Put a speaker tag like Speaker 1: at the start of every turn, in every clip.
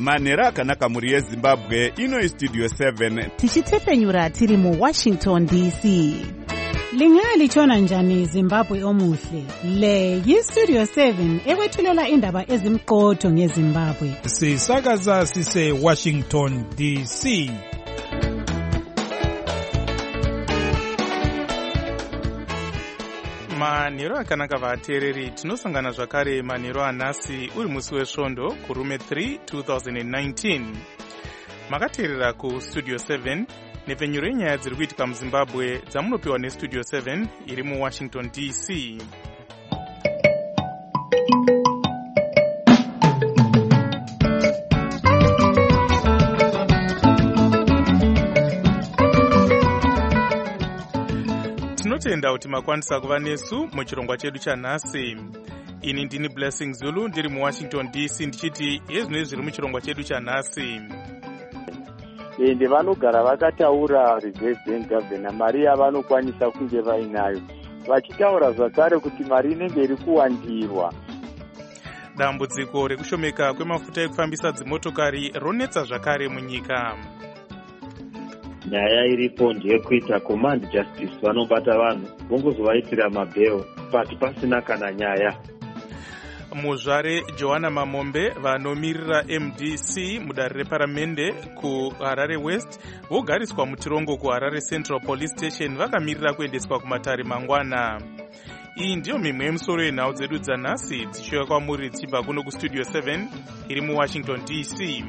Speaker 1: manhero akanaka mhuri yezimbabwe. Ino Studio 7
Speaker 2: tichitepfenyura tiri muWashington DC.
Speaker 3: Lingalitshona njani Zimbabwe omuhle? Le yiStudio 7 ekwethulela indaba ezimqotho ngeZimbabwe.
Speaker 4: Sisakaza sise Washington DC.
Speaker 5: Manhero akanaka vateereri, tinosangana zvakare manhero anhasi uri musi wesvondo kurume 3 2019. Makateerera kuStudio 7 nepfenyuro yenyaya dziri kuitika muZimbabwe dzamunopiwa neStudio 7 iri muWashington DC. Tinotenda kuti makwanisa kuva nesu muchirongwa chedu chanhasi. Ini ndini Blessing Zulu ndiri muWashington DC ndichiti yezvinenge zviri muchirongwa chedu chanhasi.
Speaker 6: Ende vanogara vakataura Reserve Bank Governor mari yavanokwanisa kunge vainayo, vachitaura zvakare kuti mari inenge iri kuwandirwa.
Speaker 5: Dambudziko rekushomeka kwemafuta ekufambisa dzimotokari ronetsa zvakare munyika.
Speaker 7: Nyaya iripo ndeyekuita command justice vanobata vanhu vongozovaitira mabheo but pasina kana nyaya.
Speaker 5: Muzvare Joanna Mamombe vanomirira MDC mudare reparamende kuHarare West vogariswa mutirongo kuHarare Central Police Station vakamirira kuendeswa kumatare mangwana. Iyi ndiyo mimwe yemusoro yenhau dzedu dzanhasi dzichiuya kwamuri dzichibva kuno kuStudio 7 iri muWashington DC.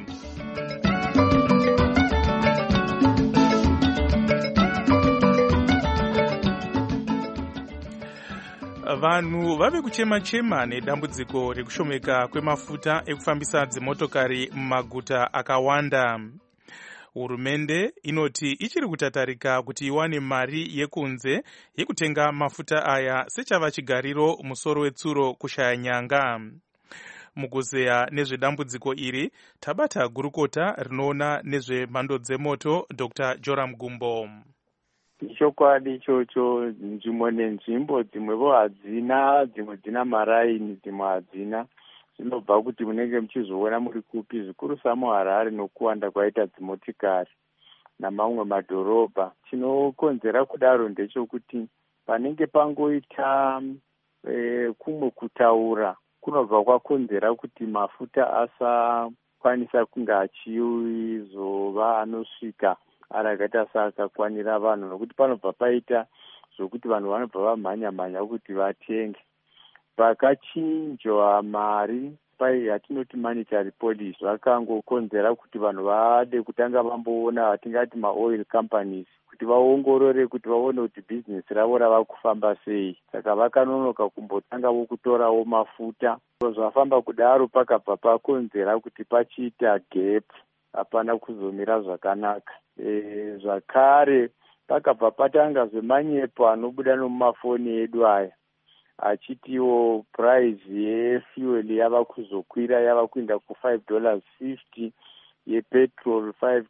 Speaker 5: Vanhu vave kuchema-chema nedambudziko rekushomeka kwemafuta ekufambisa dzimotokari mumaguta akawanda. Hurumende inoti ichiri kutatarika kuti iwane mari yekunze yekutenga mafuta aya sechava chigariro musoro wetsuro kushaya nyanga. Mukuzeya nezvedambudziko iri tabata gurukota rinoona nezvemhando dzemoto Dr. Joram Gumbo.
Speaker 6: Chokwadi ichocho, nzvimbo nenzvimbo dzimwevo hadzina, dzimwe dzina maraini, dzimwe hadzina. Zvinobva kuti munenge muchizoona muri kupi, zvikuru samuHarare nokuwanda kwaita dzimotikari namamwe madhorobha. Chinokonzera kudaro ndechokuti panenge pangoita kumwe kutaura kunobva kwakonzera kuti mafuta asakwanisa kunge achizova anosvika arakaita saakakwanira vanhu, nokuti panobva paita zvokuti vanhu vanobva vamhanya-mhanya kuti vatenge. Pakachinjwa mari yatinoti monetary policy vakangokonzera kuti vanhu vade kutanga vamboona vatingati maoil companies kuti vaongorore kuti vaone kuti bhizinesi ravo rava kufamba sei. Saka vakanonoka kumbotanga vokutorawo mafuta. Zvafamba kudaro pakabva pakonzera kuti pachiita gap, hapana kuzomira zvakanaka. Zvakare pakabva patanga zvemanyepo anobuda nomumafoni edu aya achitiwo price yefuel yava kuzokwira, yava kuenda ku$5.50 yepetrol,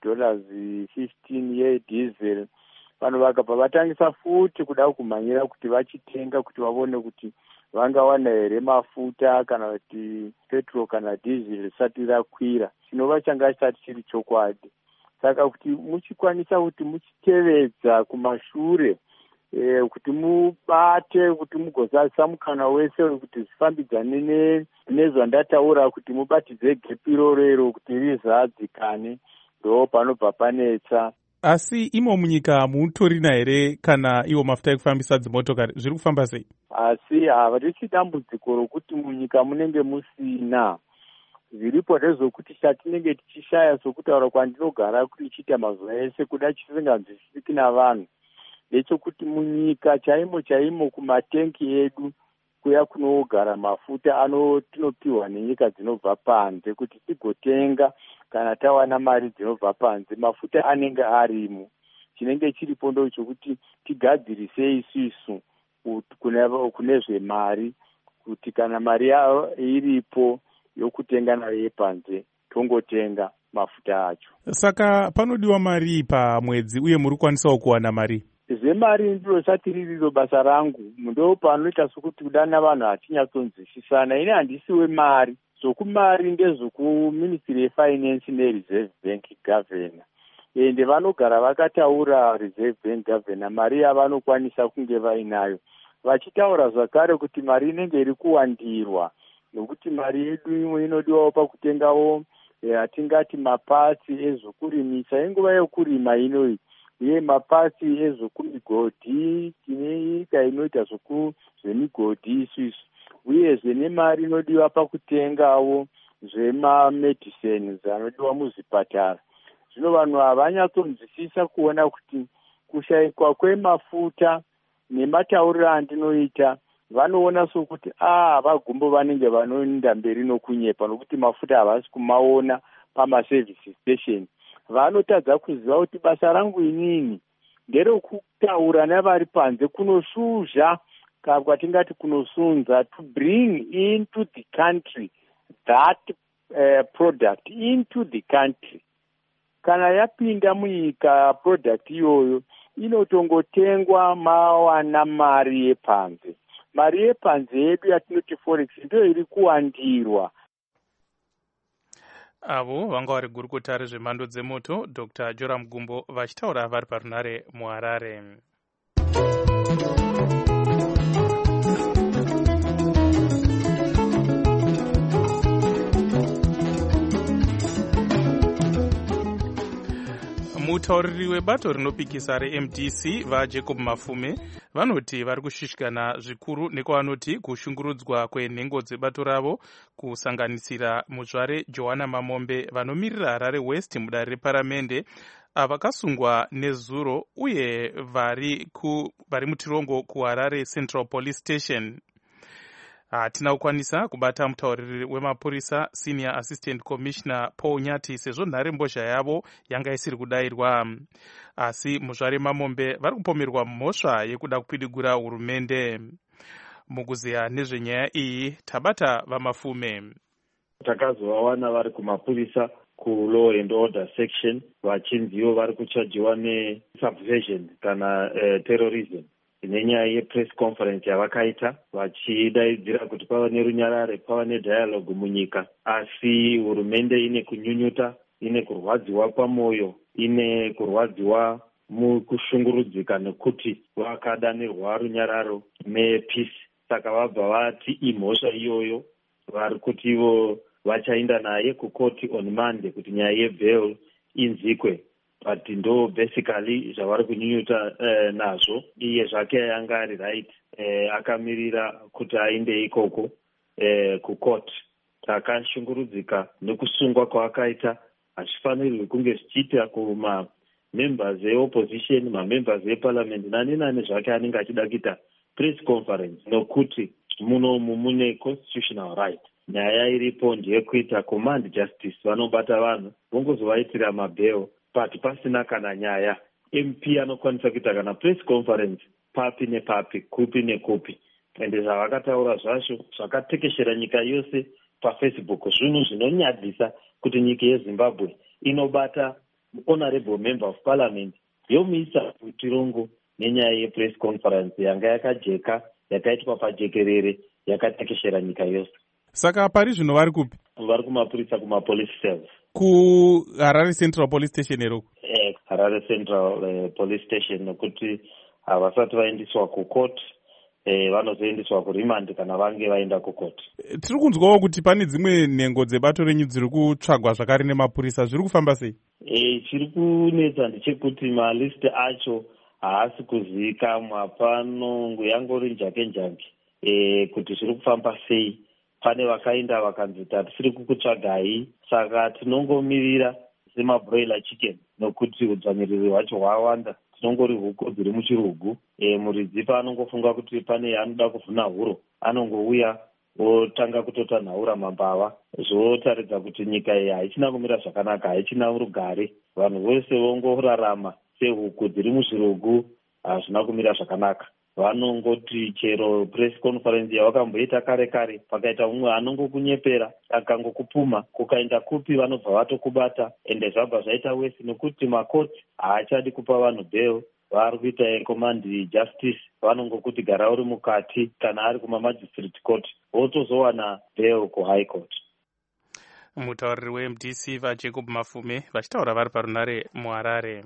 Speaker 6: $5.15 yediesel. Vanhu vakabva vatangisa futi kuda kumhanyira kuti vachitenga kuti vaone kuti vangawana here mafuta kana kuti petrol kana diesel risati rakwira, chinova changa chisati chiri chokwadi. Saka kuti muchikwanisa kuti muchitevedza kumashure kuti mubate kuti mugozadzisa mukana wese kuti zvifambidzane nezvandataura kuti mubatidze gepi iroro kuti rizadzikane, ndo panobva panetsa.
Speaker 5: Asi imo munyika mutorina here kana iwo mafuta ekufambisa dzimotokari zviri kufamba sei?
Speaker 6: Asi havarichi dambudziko rokuti munyika munenge musina. Zviripo ndezvokuti chatinenge tichishaya sokutaura kwandinogara kuti ichiita mazuva ese kuda chisinganzwisisiki navanhu ndechekuti munyika chaimo kumatengi edu kuya kunogara mafuta tinopiwa nenyika dzinobva panze kuti tigotenga kana tawana mari dzinobva panze, mafuta anenge arimo. Chinenge chiripo ndochokuti tigadzirise isusu kune zvemari kuti kana mari iripo yokutenga nayo yepanze tongotenga mafuta acho.
Speaker 5: Saka panodiwa mari pamwedzi uye muri kukwanisawo kuwana mari?
Speaker 6: Zvemari ndiro sati ririro basa rangu, ndo panoita sokuti kudana vanhu hatinyatsonzwisisana. Ini handisiwe mari, Zokumari ndezvokuministry yefinance nereserve bank governor, ende vanogara vakataura reserve bank governor mari yavanokwanisa kunge vainayo, vachitaura zvakare kuti mari inenge iri kuwandirwa nokuti mari yedu imwe inodiwawo pakutengawo atingati mapatsi ezvokurimisa inguva yekurima inoyi, uye mapatsi ezvokumigodhi, tine nyika inoita zvemigodhi isusu, uyezve nemari inodiwa pakutengawo zvemamedicine anodiwa muzvipatara. Zvino vanhu havanyatsonzwisisa kuona kuti kushayikwa kwemafuta nematauriro andinoita, vanoona sokuti vagumbo vanenge vanoenda mberi nokunyepa nokuti mafuta havasi kumaona pamaservice station. Vanotadza kuziva kuti basa rangu inini nderekutaura nevari panze kunoshuzha kwatingati kunosunza, to bring into the country that product into the country. Kana yapinda munyika product iyoyo inotongotengwa mawana mari yepanze. Mari yepanze yedu yatinoti forex ndiyo iri kuwandirwa.
Speaker 5: Avo vanga vari gurukota rezvemhando dzemoto Dr. Joram Gumbo vachitaura vari parunare muHarare. Mutauriri webato rinopikisa reMDC vaJacob Mafume vanoti vari kushushikana zvikuru nekwavanoti kushungurudzwa kwenhengo dzebato ravo, kusanganisira muzvare Johanna Mamombe vanomirira Harare West mudare reparamende, vakasungwa nezuro uye vari mutirongo kuHarare Central Police Station. Hatina kukwanisa kubata mutauriri wemapurisa Senior Assistant Commissioner Paul Nyati sezvo nhare mbozha yavo yanga isiri kudayirwa, asi muzvare Mamombe vari kupomerwa mhosva yekuda kupidigura hurumende. Mukuziya nezvenyaya iyi tabata vaMafume.
Speaker 7: Takazovawana vari kumapurisa ku-law and order section vachinziwo vari kuchajiwa ne-subversion kana terrorism nenyaya yepress conference yavakaita vachidaidzira kuti pava nerunyarare, pava nedialogue munyika, asi hurumende ine kunyunyuta, ine kurwadziwa pamwoyo, ine kurwadziwa mukushungurudzika nekuti vakadanirwa runyararo nepeace. Saka vabva vati imhosva iyoyo vari kuti ivo vachaenda naye kukoti on Monday kuti nyaya yebail inzikwe. But ndo basically zvavari kunyunyuta nazvo. Iye zvake yanga ari right, akamirira kuti aende ikoko kukoti. Takashungurudzika nekusungwa kwakaita, hazvifanirwi kunge zvichiita kuma-members e-opposition, ma-members e-parliament, nani zvake anenge achida kuita press conference, nokuti munomu mune constitutional right. Nyaya iripo ndeyekuita command justice, vanobata vanhu vongozovaitira mabail but pasina kana nyaya. MP anokwanisa kuita kana press conference papi nepapi, kupi nekupi, ende zvavakataura zvacho zvakatekeshera nyika yose paFacebook. Zvinhu zvinonyadzisa kuti nyika yeZimbabwe inobata honorable member of parliament yomuisa mutirongo nenyaya yepress conference yanga yakajeka, yakaitwa pajekerere, yakatekeshera nyika yose.
Speaker 1: Saka pari zvino vari kupi?
Speaker 7: Vari kumapurisa kuma-police cells.
Speaker 1: Harare Central Police Station eroko?
Speaker 7: Harare Central Police Station, nokuti havasati vaendiswa kukoti, vanozoendiswa kurimandi kana vange vaenda kukoti.
Speaker 1: Tiri kunzwawo kuti pane dzimwe nhengo dzebato renyu dziri kutsvagwa zvakare nemapurisa, zviri kufamba sei?
Speaker 7: Chiri kunetsa ndechekuti malist acho haasi kuzivikamwa, panonguyangori njake kuti zviri kufamba sei. Pane vakaenda vakanzi tatisiri kukutsvagai, saka tinongomirira semabroiler chicken, nokuti udzvanyiririri hwacho hwawanda. Tinongori huku dziri muchirugu. Muridzi paanongofunga kuti pane yaanoda kuvhuna huro, anongouya otanga kutotanhaura mambava, zvotaridza kuti nyika iyi haichina kumira zvakanaka, haichina rugare. Vanhu vose vongorarama sehuku dziri muzvirugu, hazvina kumira zvakanaka. Vanongoti chero press conference yavakamboita kare pakaita umwe anongokunyepera akangokupuma, kukaenda kupi vanobva vatokubata, ende zvabva zvaita wesi nekuti makoti haachadi kupa vanhu bail. Vari kuita command justice, vanongokuti gara uri mukati, kana ari kuma magistrate court votozowana bail kuhigh court.
Speaker 5: Mutauriri weMDC vaJacob Mafume vachitaura vari parunare muHarare.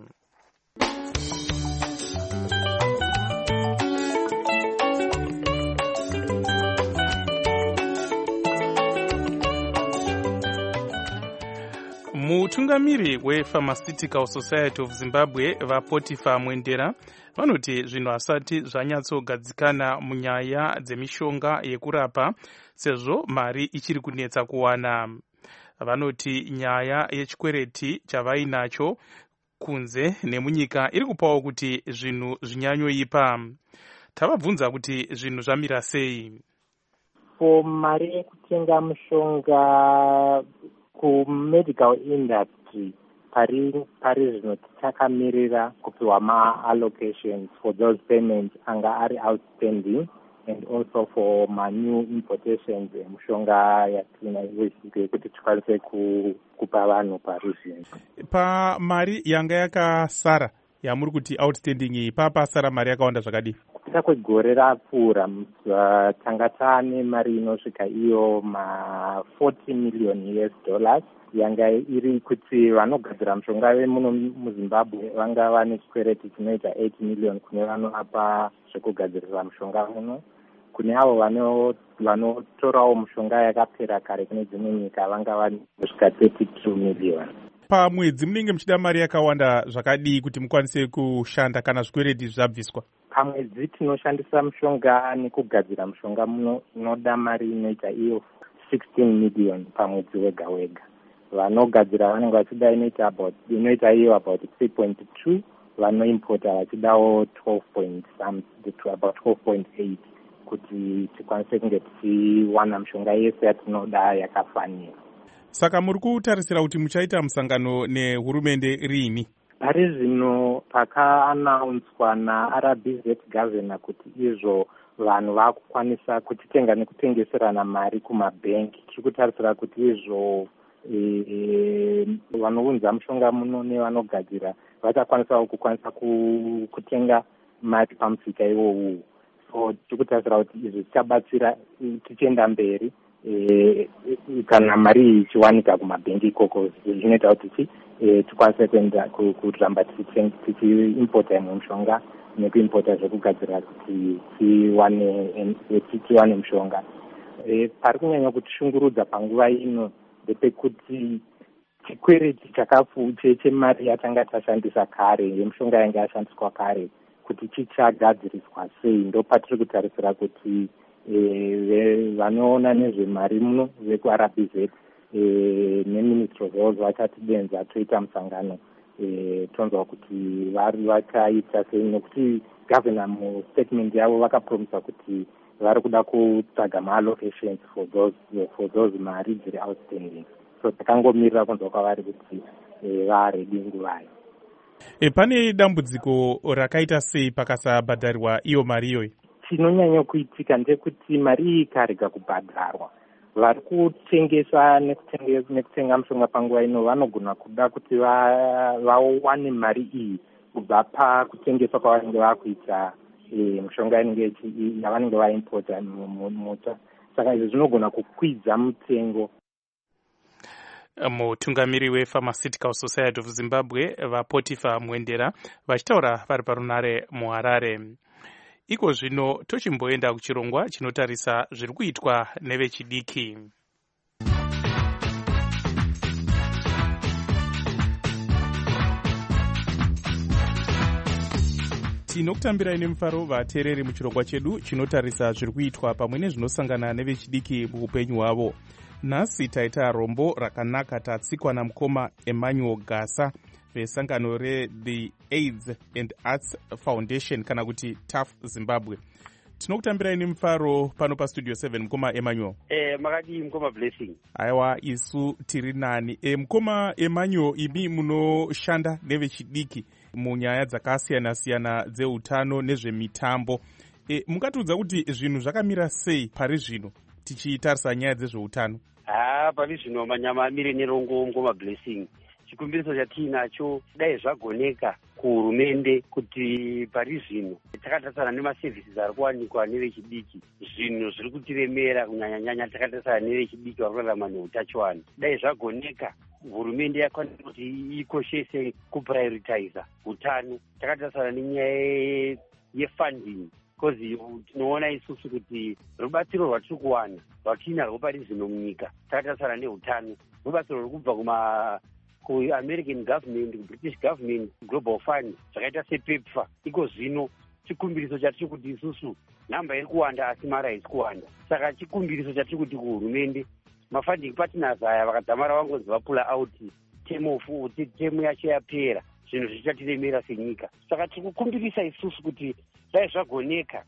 Speaker 5: Mutungamiri wePharmaceutical Society of Zimbabwe vaPotifa Mwendera vanoti zvinhu hasati zvanyatsogadzikana munyaya dzemishonga yekurapa sezvo mari ichiri kunetsa kuwana. Vanoti nyaya yechikwereti chavainacho kunze nemunyika iri kupawo kuti zvinhu zvinyanyoipa. Tavabvunza kuti zvinhu zvamira sei.
Speaker 8: Mari yekutenga mushonga kumedical industry pari zvino takamirira kupiwa ma-allocations for those payments anga ari outstanding and also for ma-new importations mushonga yekuti tikwanise kupa vanhu paruzhinji.
Speaker 1: Pamari yanga yakasara yamuri kuti outstanding iyi pasara mari yakawanda zvakadii?
Speaker 8: Kupita kwegore rapfuura tanga taane mari inosvika iyo ma$40 million yanga iri kuti vanogadzira mushonga vemuno muZimbabwe vanga vane chikwereti chinoita 8 million kune vanovapa zvekugadzirira mushonga muno. Kune avo vanotorawo mushonga yakapera kare kune dzimwe nyika vanga vanosvika 32 million.
Speaker 1: Pamwedzi munenge muchida mari yakawanda zvakadii kuti mukwanise kushanda kana zvikwereti zvabviswa?
Speaker 8: Pamwedzi tinoshandisa mushonga nekugadzira mushonga muno inoda mari inoita iyo 16 million pamwedzi wega wega. Vanogadzira vanenge vachida inoita iyo about 3.2, vanoimporta vachidawo 12.8 kuti tikwanise kunge tichiwana mushonga yese yatinoda yakafanira.
Speaker 1: Saka muri kutarisira kuti muchaita musangano nehurumende rini?
Speaker 8: Pari zvino pakaanaunswa naRBZ governor kuti izvo vanhu vakukwanisa kutitenga nekutengeserana mari kumabhengi. Tiri kutarisira kuti izvo vanounza mushonga muno nevanogadzira vachakwanisawo kutenga mari pamusika iwowu. So tiri kutarisira kuti izvi zvichabatsira tichienda mberi kana mari ichiwanika kumabhengi ikoko. Zvinoita kuti tikwanise kuenda kuramba tichiimporta imwe mushonga nekuimporta zvekugadzira kuti tiwane mushonga. Pari kunyanya kutishungurudza panguva ino ndepekuti chikwereti chemari yatanga tashandisa kare yemushonga yanga yashandiswa kare kuti chichagadziriswa sei. Ndo patiri kutarisira kuti vanoona nezvemari muno vekuRBZ neministry of health vachatidenza toita musangano tonzwa kuti vari vakaita sei, nekuti governor mustatement yavo vakapromisa kuti vari kuda kutsvaga ma-allocations for those mari dziri outstanding. So takangomirira kunzwa kwavari kuti varedi nguvayo.
Speaker 1: Pane dambudziko rakaita sei pakasabhadharwa iyo mari iyoyi?
Speaker 8: Chinonyanya kuitika ndekuti mari iyi ikarega kubhadharwa, vari kutengesa nekutenga mushonga panguva ino vanogona kuda kuti vawane mari iyi kubva pakutengeswa kwavanenge vakuita mushonga yavanenge vaimporta muta. Saka izvi zvinogona kukwidza mutengo.
Speaker 5: Mutungamiri wePharmaceutical Society of Zimbabwe vaPotifa Mwendera vachitaura vari parunare muHarare. Iko zvino tochimboenda kuchirongwa chinotarisa zviri kuitwa nevechidiki.
Speaker 1: Tinokutambirai nemufaro vateereri muchirongwa chedu chinotarisa zviri kuitwa pamwe nezvinosangana nevechidiki muupenyu hwavo. Nhasi taita rombo rakanaka tatsikwa namukoma Emmanuel Gasa vesangano reThe AIDS and Arts Foundation kana kuti TAF Zimbabwe. Tinokutambirai nemufaro pano pastudio 7 mukoma Emmanuel.
Speaker 9: Makadi mukoma Blessing.
Speaker 1: Aiwa isu tiri nani. Mukoma Emmanuel, imi munoshanda nevechidiki munyaya dzakasiyana-siyana dzeutano nezvemitambo. Mungatiudza kuti zvinhu zvakamira sei pari zvino tichitarisa nyaya dzezveutano?
Speaker 9: Pari zvino manyama amire nerongo mukoma Blessing. chikumbiriso chatiinacho dai zvagoneka kuhurumende kuti pari zvino takatarisana nemasevhisis ari kuwanikwa nevechidiki, zvinhu zviri kutiremera kunyanyanyanya takatarisana nevechidiki vari kurarama neutachiwana. Dai zvagoneka hurumende yakwanisa kuti ikoshese kuprioritiza utano. Takatarisana nenyaya yefunding, because tinoona isusu kuti rubatsiro rwatiri kuwana rwatiinarwo pari zvino munyika takatarisana neutano, rubatsiro ruri kubva ku-American government, ku-British government, global fund zvakaita sepepfa. Iko zvino chikumbiriso chatiri kuti isusu nhamba iri kuwanda asi mari haisi kuwanda. Saka chikumbiriso chatiri kuti kuhurumende mafunding partners aya vakadzamara vangonzi vapula out temu yacho yapera, zvinhu zvichatiremera senyika. Saka tiri kukumbirisa isusu kuti dai zvagoneka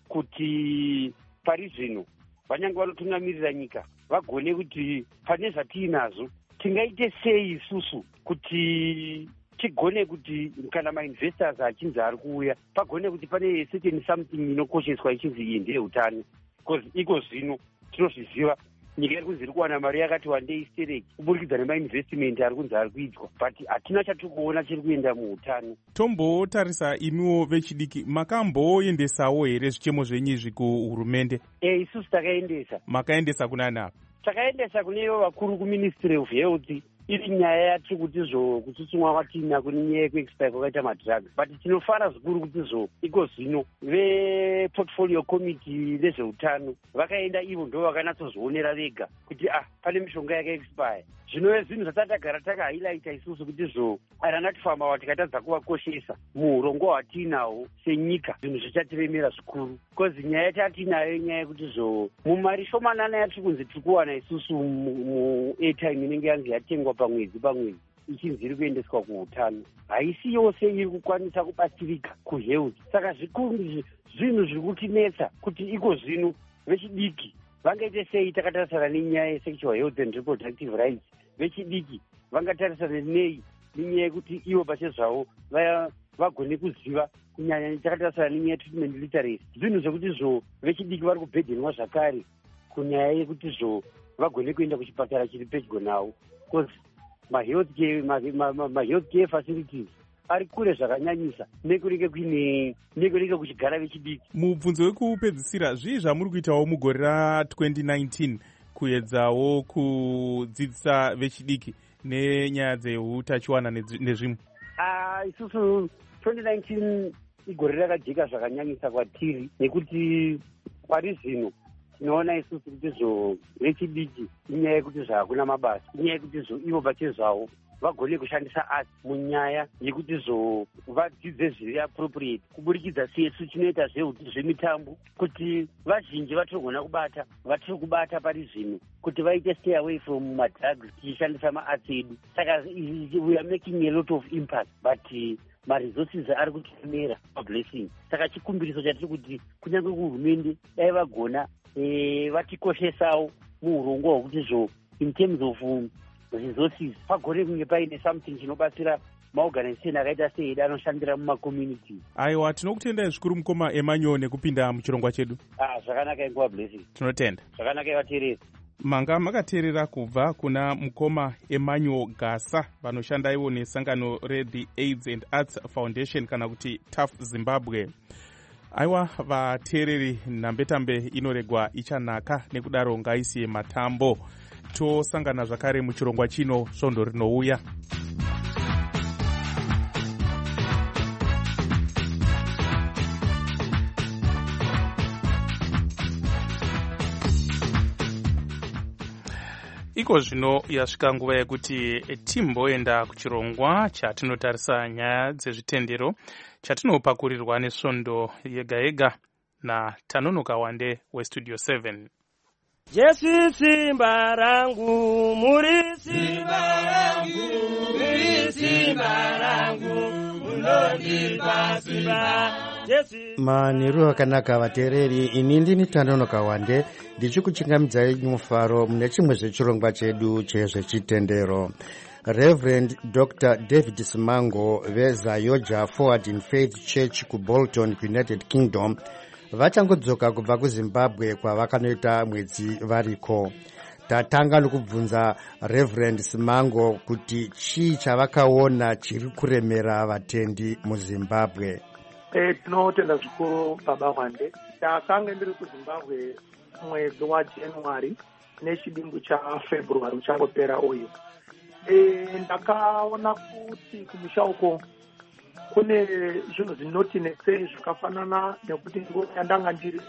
Speaker 9: kuti pari zvino vanyange vanotungamirira nyika vagone kuti pane zvatiinazvo tingaite sei isusu kuti tigone kuti kana mainvestors achinzi ari kuuya pagone kuti pane certain something inokosheswa ichinzi iyi ndeyeutano, because iko zvino tinozviziva nyika iri kunzi iri kuwana mari yakati wandei stereki kuburikidza nemainvestment ari kunzi ari kuitwa, but hatina chatiri kuona chiri kuenda muutano.
Speaker 1: Tombotarisa imiwo vechidiki, makamboendesawo here zvichemo zvenyu izvi kuhurumende?
Speaker 9: Isusu takaendesa.
Speaker 1: Makaendesa kunani?
Speaker 9: Takaendesa kunevo vakuru kuministry of health. Iri nyaya yatiri kuti kutsutsumwa kwatiina kune nyaya yekuexpire kwakaita madrugs, but tinofara zvikuru kuti iko zvino veportfolio committee vezveutano vakaenda ivo ndo vakanatsozvionera vega kuti pane mishonga yakaexpire. Zvinove zvinhu zvatatagara takahighlighta isusu kuti aranatifamba watikatadza kuvakoshesa muurongo hwatiinawo senyika, zvinhu zvichatiremera zvikuru, because nyaya yatatiinayo nyaya yekuti mumari shomanana yatiri kunzi tiri kuwana isusu mu-airtime inenge yange yatengwa pamwedzi ichinzi iri kuendeswa kuutano haisi yose iri kukwanisa kubatsirika kuhealth. Saka zvinhu zviri kutinetsa kuti iko zvino vechidiki vangaite sei. Takatarisana nenyaya yesexual health and reproductive rights, vechidiki vangatarisana nei nenyaya yekuti ivo pachezvavo vagone kuziva, kunyanya takatarisana nenyaya yetreatment literacy, zvinhu zvekuti vechidiki vari kubhedhenwa zvakare kunyaya yekuti vagone kuenda kuchipatara chiri pedyo navo, because ma-health care facilities ari kure zvakanyanyisa nekunenge kuchigara vechidiki.
Speaker 1: Mubvunzo wekupedzisira, zvii zvamuri kuitawo mugore ra2019 kuedzawo kudzidzisa vechidiki nenyaya dzeutachiwana nezvimwe?
Speaker 9: Isusu 2019 igore rakajeka zvakanyanyisa kwatiri, nekuti pari zvino tinoona isusu kuti vechidiki inyaya yekuti hakuna mabasa, inyaya yekuti ivo pachezvavo vagone kushandisa arts munyaya yekuti vadzidze zviri appropriate kuburikidza sesu chinoita zvemitambo, kuti vazhinji vatiri kubata pari zvino kuti vaite stay away from madrugs tichishandisa maarts edu. Saka we are making a lot of impact, but maresources ari kutiremera blessing. Saka chikumbiriso chatiri kuti kunyange kuhurumende dai vagona vatikoshesawo muurongo hwekuti in terms of resources pagone kunge paine something chinobatsira maorganization akaita seedu anoshandira mumakommunity.
Speaker 1: Aiwa, tinokutendai zvikuru mukoma Emmanuel nekupinda muchirongwa chedu.
Speaker 9: Zvakanaka inguva blessing.
Speaker 1: Tinotenda.
Speaker 9: Zvakanaka ivateereri.
Speaker 1: Manga makateerera kubva kuna mukoma Emmanuel Gasa vanoshanda ivo nesangano reThe AIDS and Arts Foundation kana kuti TAF Zimbabwe. Aiwa vateereri, nhambetambe inoregwa ichanaka, nekudaro ngaisiye matambo. Tosangana zvakare muchirongwa chino svondo rinouya. Iko zvino yasvika nguva yekuti timboenda kuchirongwa chatinotarisa nyaya dzezvitendero chatinopakurirwa nesvondo yega yega naTanonoka Wande weStudio 7.
Speaker 10: Jesu simba rangu, muri simba rangu, muri simba rangu, unondipa simba. Manheru akanaka vateereri, ini ndini Tanonoka Wande ndichikuchingamidzai mufaro mune chimwe zvechirongwa chedu chezvechitendero. Reverend Dr. David Simango veZayoja Forward in Faith Church kuBolton, United Kingdom, vachangodzoka kubva kuZimbabwe kwavakanoita mwedzi variko.
Speaker 11: tatanga nokubvunza Reverend Simango kuti chii chavakaona chiri kuremera vatendi muZimbabwe.
Speaker 12: Tinotenda zvikuru baba Wande. Takanga ndiri kuZimbabwe mwedzi waJanuary nechidimbu chaFebruary uchangopera uyu. Ndakaona kuti kumusha uko kune zvinhu zvinotinetsei zvakafanana nekuti nguva yandanga ndiri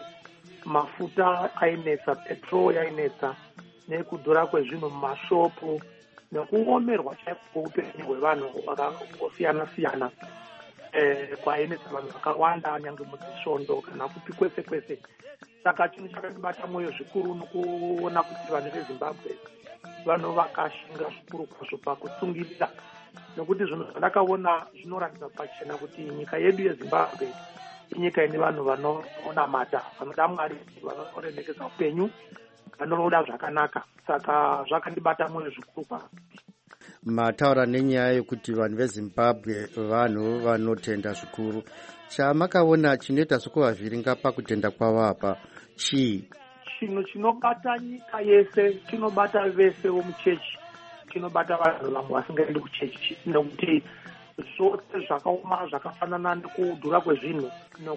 Speaker 12: mafuta ainetsa, petrol yainetsa, nekudhura kwezvinhu mumashopu, nekuomerwa chaiko kweupenyu hwevanhu vakasiyana-siyana kwainetsa vanhu vakawanda nyangwe mudzisvondo kana kupi kwese kwese. Saka chinhu chakandibata mwoyo zvikuru nokuona kuti vanhu veZimbabwe vanhu vakashinga zvikuru kwazvo pakutsungirira, nekuti zvinhu zvandakaona zvinoratidza pachena kuti nyika yedu yeZimbabwe inyika ine vanhu vanonamata, vanoda Mwari, vanoremekeza upenyu, vanoda zvakanaka. Saka zvakandibata mwoyo zvikuru kwazvo.
Speaker 11: Mataura nenyaya yokuti vanhu veZimbabwe vanhu vanotenda zvikuru. Chamakaona chinoita sokuvavhiringa pakutenda kwavo apa chii?
Speaker 12: Chinhu chinobata nyika yese, chinobata vese vomuchechi, chinobata vanhu vamwe vasingaendi kuchechi, nekuti zvose zvakaoma zvakafanana nekudhura kwezvinhu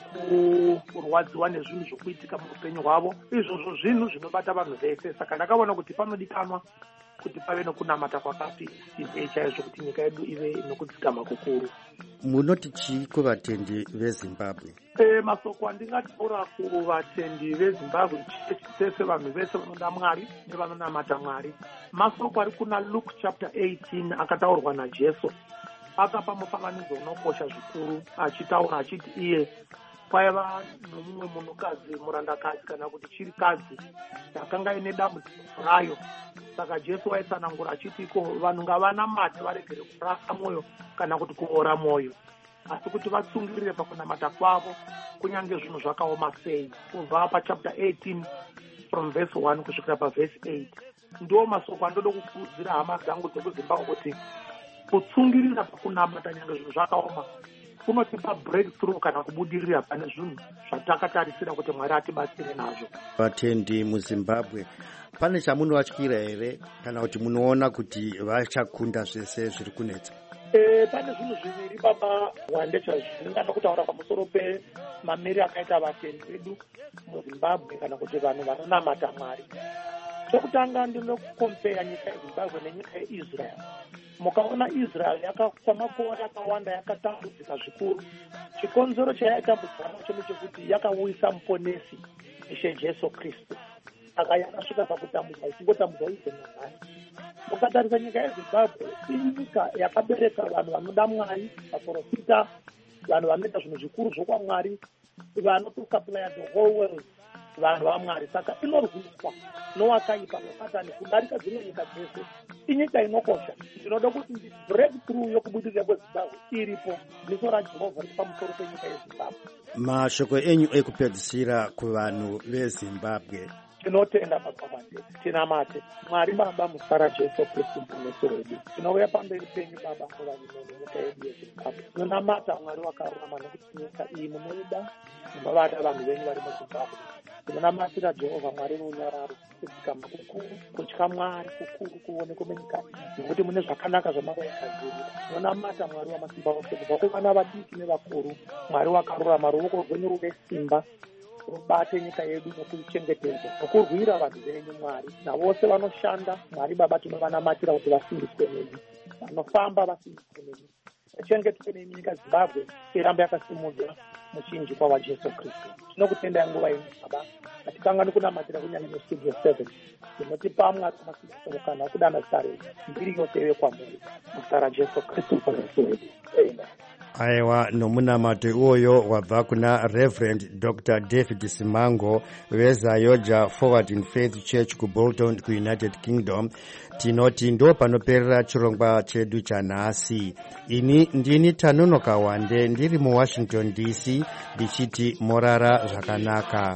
Speaker 12: nokurwadziwa nezvinhu zvokuitika muupenyu hwavo, izvozvo zvinhu zvinobata vanhu vese. Saka ndakaona kuti panodikanwa kuti pave nokunamata kwakati simei chaizvo kuti nyika yedu ive nokudzikama kukuru.
Speaker 11: Munoti chii kuvatendi veZimbabwe?
Speaker 12: Masoko andingataura kuvatendi veZimbabwe chese vanhu vese vanoda Mwari nevanonamata Mwari. Masoko ari kuna Luke chapter 18 akataurwa naJesu. Akapa mufananidzo unokosha zvikuru achitaura achiti iye kwaiva nomumwe munhukadzi murandakadzi kana kuti chirikadzi yakanga ine dambudziko rayo. Saka Jesu waitsanangura achiti iko vanhu ngavanamate varegere kurasa mwoyo kana kuti kuora mwoyo, asi kuti vatsungirire pakunamata kwavo kunyange zvinhu zvakaoma sei. Kubva pachapter 18 from verse 1 kusvikira paverse 8 ndiwo masoko andoda kukurudzira hama dzangu dzekuZimbabwe kuti kutsungirira pakunamata nyange zvinhu zvakaoma kunotipa breakthrough kana kubudirira pane zvinhu zvatakatarisira kuti Mwari atibatsire nazvo.
Speaker 11: Vatendi muZimbabwe, pane chamunovatyira here kana kuti munoona kuti vachakunda zvese zviri kunetsa?
Speaker 12: Pane zvinhu zviviri baba Wande zvandingada kutaura pamusoro pemamiri akaita vatendi vedu muZimbabwe kana kuti vanhu vanonamata Mwari. Chokutanga ndinokukompeya nyika yeZimbabwe nenyika yeIsrael. Mukaona Israel yakamakore akawanda yakatambudzika zvikuru. Chikonzero chayatambudzika nacho ndechekuti yakauyisa muponesi Ishe Jesu Kristu. Saka yakasvika pakutambudzwa isingotambudzwa idzo nhasi. Mukatarisa nyika yeZimbabwe inyika yakabereka vanhu vanoda Mwari, vaprofita, vanhu vanoita zvinhu zvikuru zvokwamwari, vanotosupply the whole world vanhu vaMwari. Saka inorwiswa nowakaipa noSatani kudarika dzimwe nyika dzese. Inyika inokosha. Ndinoda kuti breakthrough yokubudirira kweZimbabwe iripo. Ziso raJehovha riri pamusoro penyika yeZimbabwe.
Speaker 11: Mashoko enyu ekupedzisira kuvanhu veZimbabwe.
Speaker 12: Tinotenda baba Wande, tinamate Mwari Baba muzita raJesu Kristu muponesi wedu. Tinouya pamberi penyu baba muvanhu nyika yedu yeZimbabwe. Tinonamata Mwari wakarurama nekuti nyika iyi munoida, munovada vanhu venyu vari muZimbabwe. Tinonamatira Jehovha Mwari unyararo, kudzikama kukuru, kutya Mwari kukuru kuonekwa menyika nekuti mune zvakanaka zvamakaitadzirira. Tinonamata Mwari wamasimba ose kubva kuvana vadiki nevakuru. Mwari wakarurama, ruoko rwenyu ruve simba rubate nyika yedu nokuichengetedza nokurwira vanhu venyu Mwari navose vanoshanda Mwari Baba. Tinovanamatirira kuti vasimbiswe nemi, vanofamba vasimbiswe nemi, vachengetwe nemi nyika Zimbabwe iramba yakasimudzwa muchinjikwa waJesu Kristu. Tinokutendai nguva ino Baba, atikanga nikunamatira kunyange mustudio 7 tinotipa Mwari wamasimba kana kudana zita renyu mbiri yose ive kwamuri muzita raJesu Kristu muponesi wedu. Amen.
Speaker 11: Aiwa, nomunamati uyo wabva kuna Reverend Dr. David Simango veZayoja Forward in Faith Church kuBolton kuUnited Kingdom. Tinoti ndo panoperera chirongwa chedu chanhasi. Ini ndini Tanonoka Wande ndiri muWashington DC ndichiti morara zvakanaka.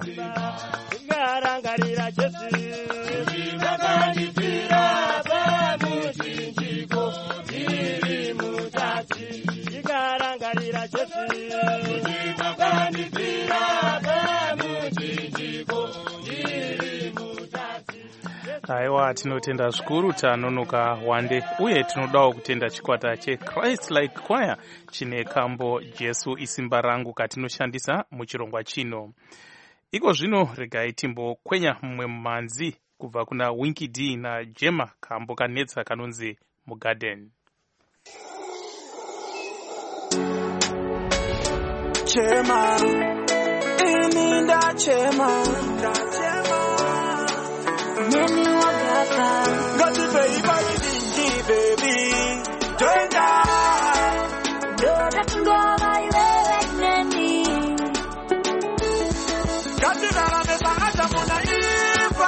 Speaker 5: Aiwa, tinotenda zvikuru tanonoka wande uye tinodawo kutenda chikwata cheChrist Like Choir chine kambo Jesu isimba rangu katinoshandisa muchirongwa chino. Iko zvino regai timbokwenya mumwe mumanzi kubva kuna Winky D naJema kambo kanetsa kanonzi Mugarden.
Speaker 13: Chema, ininda chema. Neni wagapa Got the baby dingy baby Joinda Dora tungo my way neni Got the dara mesa aja muna ifa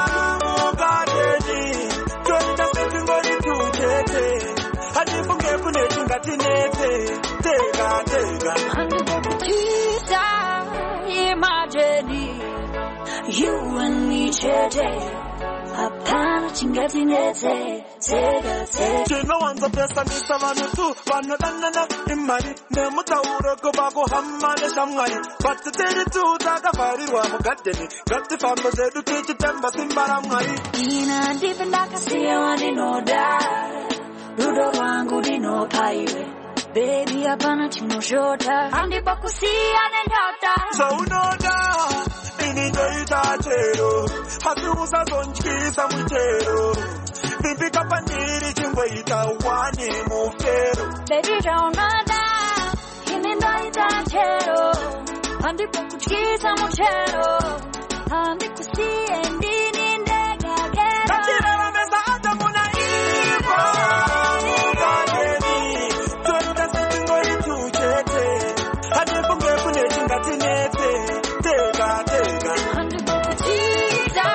Speaker 13: Mugadeni Joinda setingo ni tujete Hadi funge kune chingatinete Tega tega Handi bukita Imagine You and me today Apana chingatinete Tega tega Chino wanza pesa nisa vanutu Vanadanana imari Nemutauro kubago hamane shamngari Batu teri tu Daga farirwa Mugadeni Gati famo zedu Tichi temba simbaramngari Ina ndipendaka siya wani no da Rudo wangu dino paiwe Baby apana chino shota Andi boku siya nendota So unoda Inindoita chero Hasi usa sonchisa mwichero Bibi kapandiri chingweita wani mufero Baby jaunada Inindoita chero Andi boku chisa mwichero Andi kusiye ndini ndega gero Kachirela mesa ata muna ipo Mugadeni Tuenda setingo ituchete Hadi funge kune chingatinete Tega tega Handi bukutita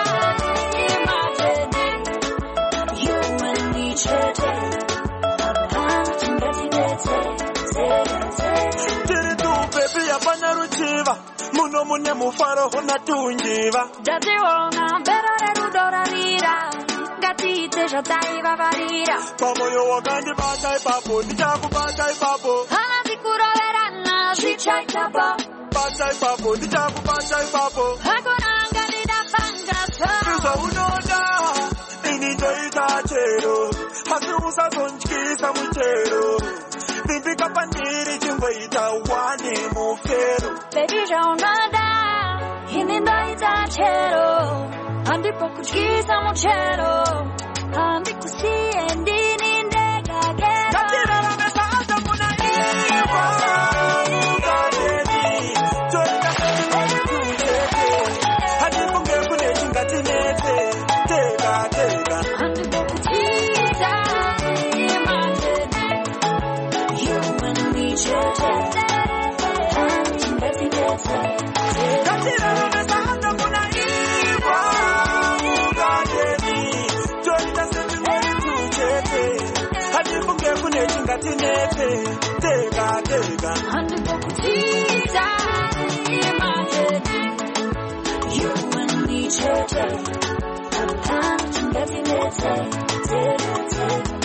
Speaker 13: Imagine You and me today Apana chingatinete Tega tega Tiri tu baby apana ruchiva Muno mune mufaro hona tunjiva Jati wona berore rudora rira Gati ite shotai vavarira Pamoyo wakandi batai papo Nijaku batai papo Hana sikuro verana Shichai tapa Batai papo Nijaku batai papo Hakunanga nida fangasa Kisa unoda Inindoita chero Hasi usa sonchikisa mwichero Bibi kapandiri chingweita wani mufero Baby jaunada Inindoita chero Andi poku chisa mwichero Andi kusiye ndini ndega gero Kachirela mesa ata muna iwa Mugadeni Joinda setingo itujete Hadi funge kune chingatinete Tega tega Handi bukutita Imagine You and me today Handi chingatinete Kachirela mesa ata muna iwa Mugadeni Joinda setingo itujete Hadi funge kune chingatinete Tega tega Handi bukutita Imagine You and me today Apana chingatinete Tega tega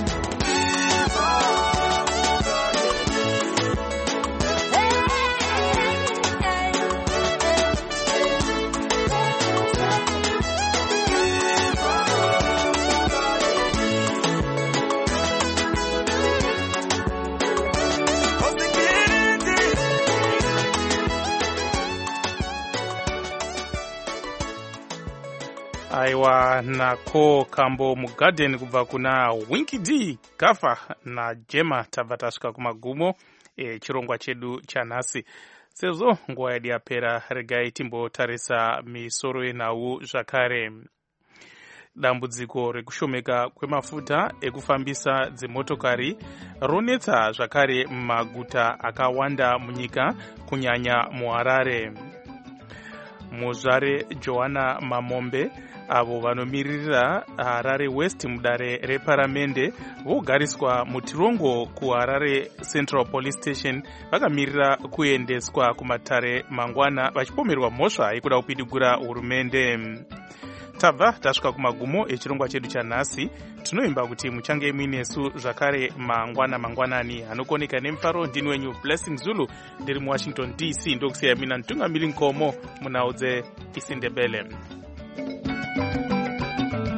Speaker 5: Aiwa nako kambo Mugarden kubva kuna Winky D Gafa naJema tabva tasvika kumagumo chirongwa chedu chanhasi. Sezvo nguva yedu yapera regai timbotarisa misoro yenhau zvakare. Dambudziko rekushomeka kwemafuta ekufambisa dzimotokari ronetsa zvakare mumaguta akawanda munyika kunyanya muHarare. Muzvare Joana Mamombe avo vanomiririra Harare West mudare reparamende vogariswa mutirongo kuHarare Central Police Station vakamirira kuendeswa kumatare mangwana vachipomerwa mhosva yekuda kupidigura hurumende. Tabva tasvika kumagumo echirongwa chedu chanhasi. Tinoimba kuti muchange muinesu zvakare mangwanani anokoneka nemufaro. Ndini wenyu Blessing Zulu ndiri muWashington DC ndokusiya mina Ntungamiri Nkomo munhau dzeIsindebele.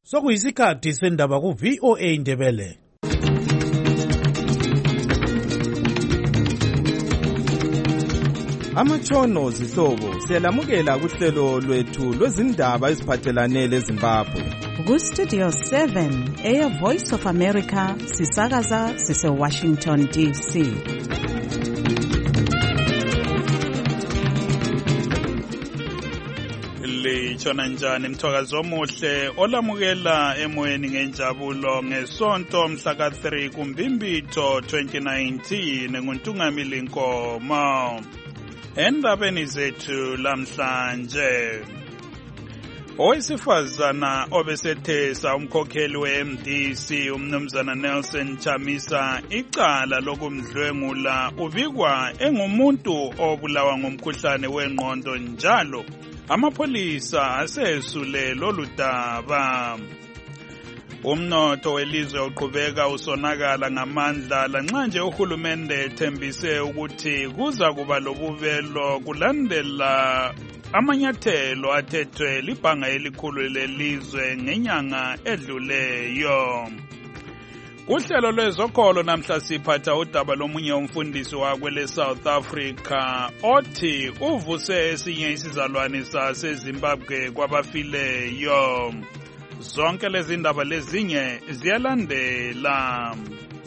Speaker 4: Sokuyisikhathi sendaba ku VOA Indebele.
Speaker 14: Amatshono zihlobo siyalamukela kuhlelo lwethu lwezindaba eziphathelane leZimbabwe.
Speaker 2: Ku-Studio 7 Air Voice of America sisakaza sise-Washington DC.
Speaker 5: Litshona njani mthwakazi omuhle olamukela emoyeni ngenjabulo ngesonto mhla ka 3 kuMbimbitho 2019 nguNtungamili Nkomo. Endabeni zethu lamhlanje, owesifazana obesethesa umkhokheli we-MDC umnumzana Nelson Chamisa icala lokumdlwengula ubikwa engumuntu obulawa ngumkhuhlane wengqondo njalo amapholisa asesule lolu daba. Umnotho welizwe uqhubeka usonakala ngamandla lanxa nje uhulumende ethembise ukuthi kuza kuba lobuvelo kulandela amanyathelo athethwe libhanga elikhulu lelizwe ngenyanga edluleyo. Uhlelo lwezokholo namhla siphatha udaba lomunye umfundisi wakwele South Africa othi uvuse esinye isizalwane saseZimbabwe kwabafileyo. Zonke lezi ndaba lezinye ziyalandela.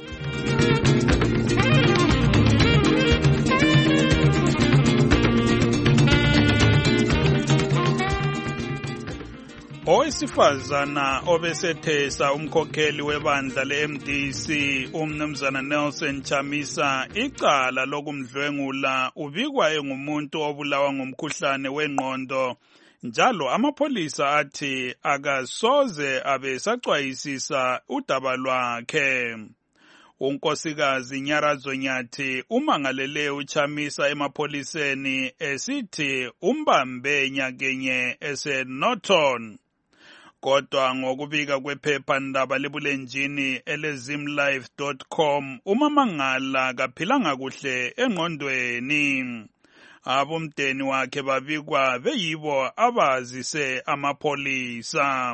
Speaker 5: Owesifazana obesethesa umkhokheli webandla le-MDC umnumzana Nelson Chamisa icala lokumdlwengula ubikwa engumuntu obulawa ngumkhuhlane wengqondo. Njalo amapholisa athi akasoze abesacwayisisa udaba lwakhe. Unkosikazi Nyarazo Nyathi umangalele uChamisa emapholiseni esithi umbambe nyakenye eseNorton. Kodwa ngokubika kwephephandaba lebulenjini elezimlife.com uMamangala kaphilanga kuhle engqondweni. Abomdeni wakhe babikwa beyibo abazise amapholisa.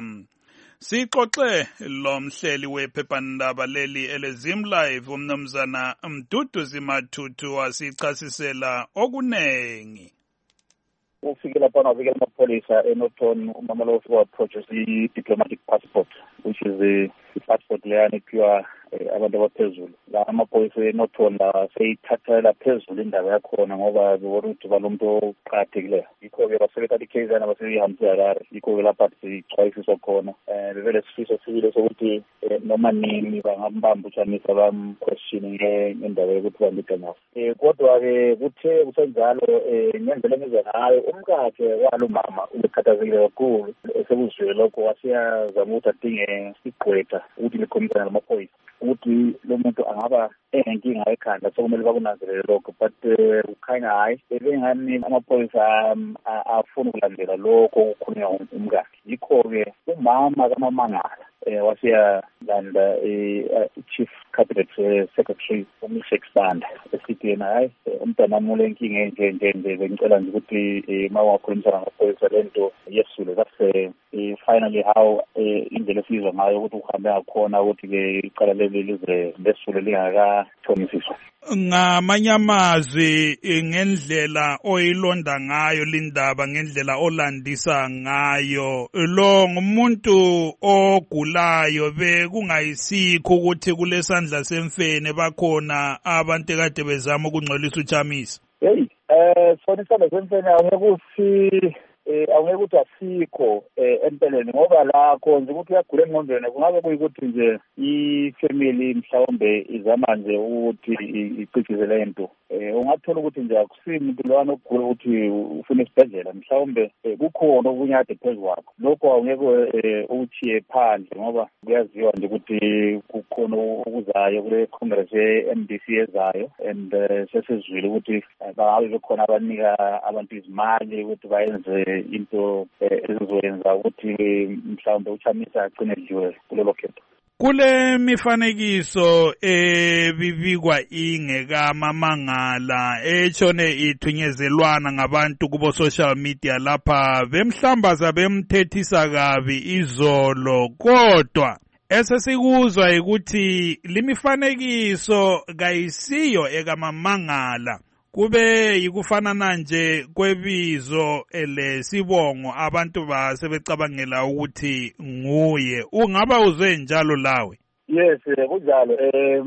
Speaker 5: Sixoxe lo mhleli wephephandaba leli elezimlife umnumzana Mduduzi Mathuthu wasichasisela okunengi.
Speaker 15: Ufike lapha navikela amapholisa eNorton umama lo ufika approaches i-diplomatic passport, which is the passport leyani iphiwa abantu abaphezulu. La amapholisa eNorton la seyithathela phezulu indaba yakhona ngoba bebona ukuthi balomuntu oqakathekileyo. Yikho-ke basekethatha ikheyisi yana baseyihambisa Harare. Yikho-ke lapha sixwayisiswa khona. Bevele sifiso sibile sokuthi noma nini bangambamba uChamisa bamquestion ngendaba yokuthi bambida ngaso. Kodwa-ke kuthe kusenjalo ngendlela engizwa ngayo umkakhe walo mama ubekhathazekile kakhulu esekuzwile lokho wasiyazama ukuthi adinge igqwetha ukuthi likhombisane namaphoyisa ukuthi lo muntu angaba enenkinga ekhanda sokumele bakunanzelele lokho, but kukhanya hayi bebengani amaphoyisa afuna ukulandela lokho okukhulunywa umkakhe. Yikho-ke umama kaMamangala wasiyalanda i-Chief Cabinet Secretary uMilshek Sibanda esithi yena hayi umntana mule inkinga enje bengicela nje ukuthi mawakhulumisana namaphoyisa lento yesule. That's finally how indlela esizwa ngayo ukuthi uhambe ngakhona ukuthi-ke icala leli lize lesule lingakathonisiswa.
Speaker 5: Ngamanye amazwi ngendlela oyilonda ngayo lindaba ngendlela olandisa ngayo lo ngumuntu ogulayo bekungayisikho ukuthi kulesandla semfene bakhona abantu ekade bezama ukungcolisa uChamisa.
Speaker 15: Hey sona isandla semfene awungeke ukuthi asikho empeleni ngoba lakho nje ukuthi uyagula engqondweni kungabe kuyikuthi nje ifamily mhlawumbe izama nje ukuthi icicize le nto. Ungathola ukuthi nje akusimuntu lwana ogula ukuthi ufuna isibhedlela mhlawumbe kukhona okunye ade phezu kwakho. Lokho awungeke uchiye phandle ngoba kuyaziwa nje ukuthi kukhona okuzayo kule congress ye-MDC ezayo and sesizwile ukuthi bangabe bekhona abanika abantu izimali ukuthi bayenze into ezizoyenza ukuthi mhlawumbe uChamisa agcine edliwe kulelo khetho.
Speaker 16: Kule mifanekiso ebibikwa ingekamamangala etshone ithunyezelwana ngabantu kubo social media lapha bemhlambaza bemthethisa kabi izolo, kodwa esesikuzwa ukuthi limifanekiso kayisiyo ekamamangala, kube yikufanana nje kwebizo lesibongo abantu basebecabangela ukuthi nguye. Ungaba uzwe njalo lawe?
Speaker 15: Yes, kunjalo.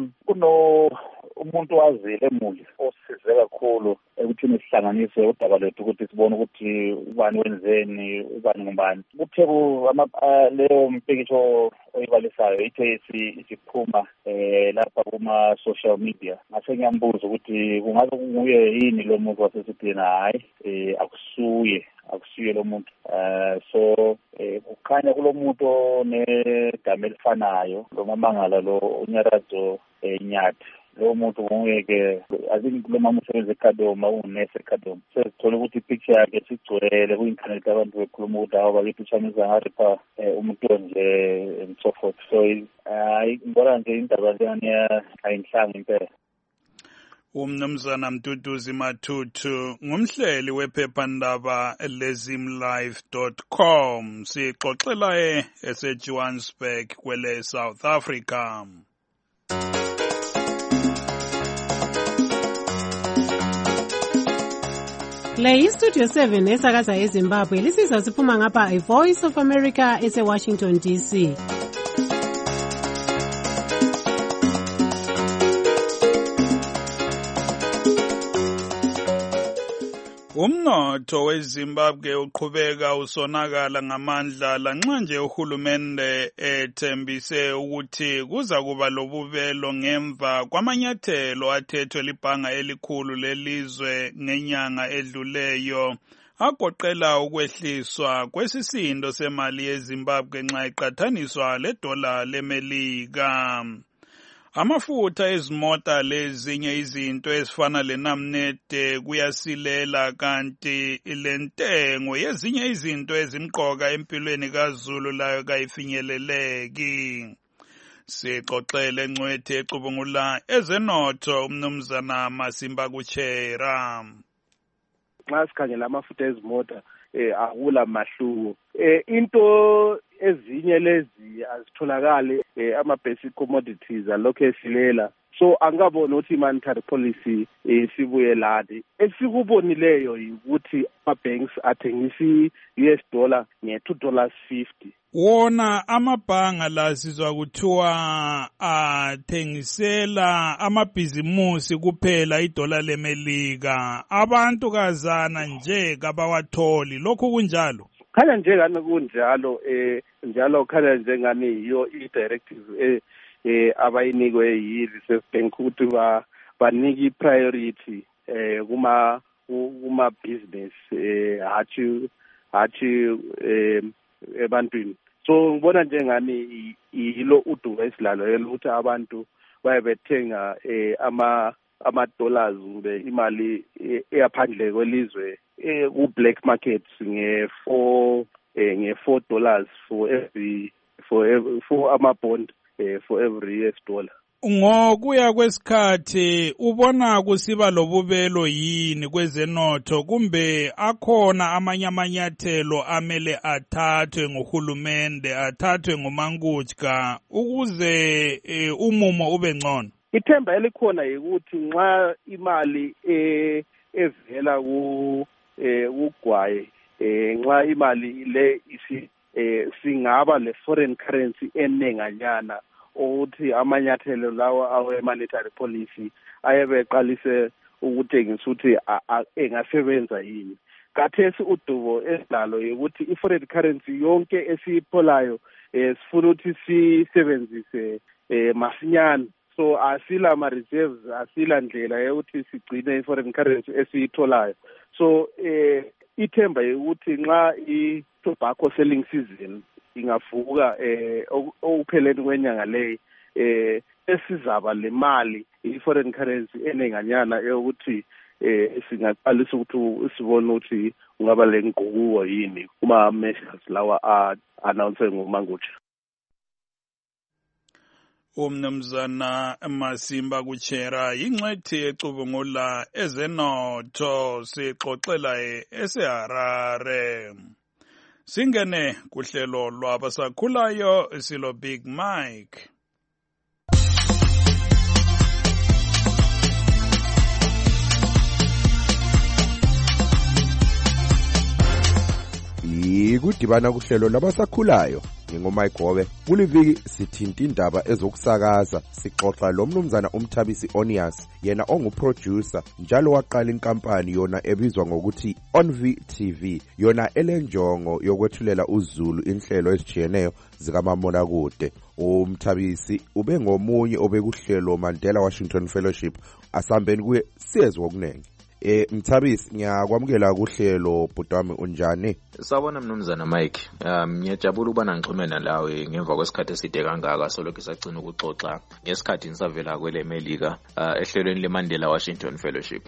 Speaker 15: Umuntu wazile emuva osize kakhulu ekuthini sihlanganise udaba lethu ukuthi sibone ukuthi ubani wenzeni, ubani ngubani. Kuthe leyo mpikisho oyibalisayo ithe isiphuma lapha kuma social media. Ngase ngiyambuza ukuthi kungabe kunguye yini lo muntu wasesithina. Hayi, akusuye lo muntu. So kukhanya kulo muntu onegama elifanayo lo mamangala lo uNyaradzo Nyathi. Lo muntu kungeke lo mama usebenza eKadoma, unese eKadoma. Sesithola ukuthi ipicture yakhe sigcwele ku-internet abantu bekhuluma ukuthi hawu bakithi uShamisa ngaripha umuntu onje and so forth. So ngibona nje indaba leyana ayinhlanga impela.
Speaker 16: Umnumzana Mduduzi Mathuthu ngumhleli wephephandaba lezimlife.com. Sixoxela eseJohannesburg kwele South Africa.
Speaker 3: Le yiStudio 7 esakaza eZimbabwe lisizwa siphuma ngapha iVoice of America eseWashington DC.
Speaker 16: Umnotho weZimbabwe uqhubeka usonakala ngamandla lanxa nje uhulumende ethembise ukuthi kuza kuba lobubelo ngemva kwamanyathelo athethwe libhanga elikhulu lelizwe ngenyanga edluleyo agoqela ukwehliswa kwesisindo semali yeZimbabwe nxa iqathaniswa ledola leMelika. Amafutha ezimota lezinye izinto ezifana lenamnede kuyasilela, kanti lentengo yezinye izinto ezimqoka empilweni kaZulu layo kayifinyeleleki. Sixoxele ngcwethi ecubungula ezenotho umnumzana Masimba Kuchera.
Speaker 17: Nxa sikhangela amafutha ezimota akula mahluko. Into ezinye lezi azitholakali ama-basic commodities alokhu esilela. So angabona ukuthi monetary policy sibuye lani. Esikubonileyo ukuthi ama-banks athengisa US dollar nge$2.50.
Speaker 16: Wona amabhanga la sizwa kuthiwa athengisela amabhizimusi kuphela idola leMelika. Abantu kazana nje kabawatholi. Lokhu kunjalo?
Speaker 17: Khanya njengani kunjalo, njalo khanya njengani yiyo i-directive abayinikwe yi-Reserve Bank ukuthi banike i-priority kuma-business hatshi ebantwini. So ngibona njengani yilo udumo esilalo ukuthi abantu baye bethenga ama-dollars kumbe imali eyaphandle kwelizwe ku-black market nge$4 for ama-bond for every US dollar.
Speaker 16: Ngokuya kwesikhathi ubona kusiba lobubelo yini kwezenotho, kumbe akhona amanye amanyathelo amele athathwe nguhulumende, athathwe nguMangutshka ukuze umumo ube ngcono?
Speaker 17: Ithemba elikhona yikuthi nxa imali evela kugwaye nxa imali le singaba le foreign currency enenganyana ukuthi amanyathelo lawa awe-monetary policy ayebeqalise ukutshengisa ukuthi engasebenza yini. Kathesi udubo esilalo ukuthi i-foreign currency yonke esiyipholayo sifuna ukuthi sisebenzise masinyane. So asila ma-reserves, asila ndlela yokuthi sigcine i-foreign currency esiyitholayo. So ithemba ukuthi nxa i-tobacco selling season ingavuka okupheleni kwenyanga leyi esizaba le mali i-foreign currency enenganyana yokuthi singaqalisa ukuthi sibone ukuthi ungaba le ngqukuwo yini kuma-measures lawa a-announce nguMangutshka.
Speaker 16: umnumzana Masimba Kuchera ingcwethi ecubungula ezenotho sixoxela eseHarare. Singene kuhlelo lwabasakhulayo silo Big Mike.
Speaker 18: Ikudibana kuhlelo labasakhulayo ngingomike Gobe. Kuliviki sithinta indaba ezokusakaza sixoxa lo mnumzana uMthabisi Onias yena onguproducer njalo waqala inkampani yona ebizwa ngokuthi ONV TV yona elenjongo yokwethulela uZulu inhlelo ezijiyeneyo zikamamonakude. uMthabisi ube ngomunye obekuhlelo Mandela Washington Fellowship asambeni kuye siyezwe okunenge. Mthabisi ngiyakwamukela kuhlelo bhutami unjani?
Speaker 19: Sawubona mnumzana Mike. Ngiyajabula ukuba ngixhumene nawe ngemva kwesikhathi eside kangaka solokhu sagcina ukuxoxa ngesikhathi nisavela kwele Melika ehlelweni leMandela Washington Fellowship.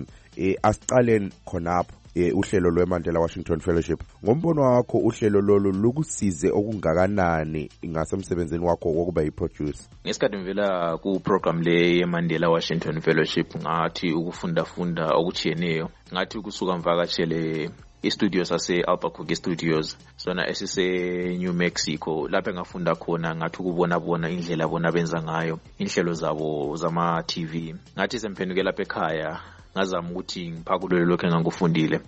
Speaker 18: Asiqaleni khonapho uhlelo lweMandela Washington Fellowship. Ngombono wakho uhlelo lolu lukusize okungakanani ngasemsebenzini wakho wokuba yiproducer?
Speaker 19: Ngesikhathi ngivela ku program le Mandela Washington Fellowship ngathi ukufunda okuchiyeneyo, ngathi kusuka mvakashele istudio sase Albuquerque Studios sona esise New Mexico lapho ngafunda khona ngathi ukubona indlela bona benza ngayo inhlelo zabo zama TV. Ngathi semphenduke lapha ekhaya ngazama ukuthi ngiphakulele lokho engangufundile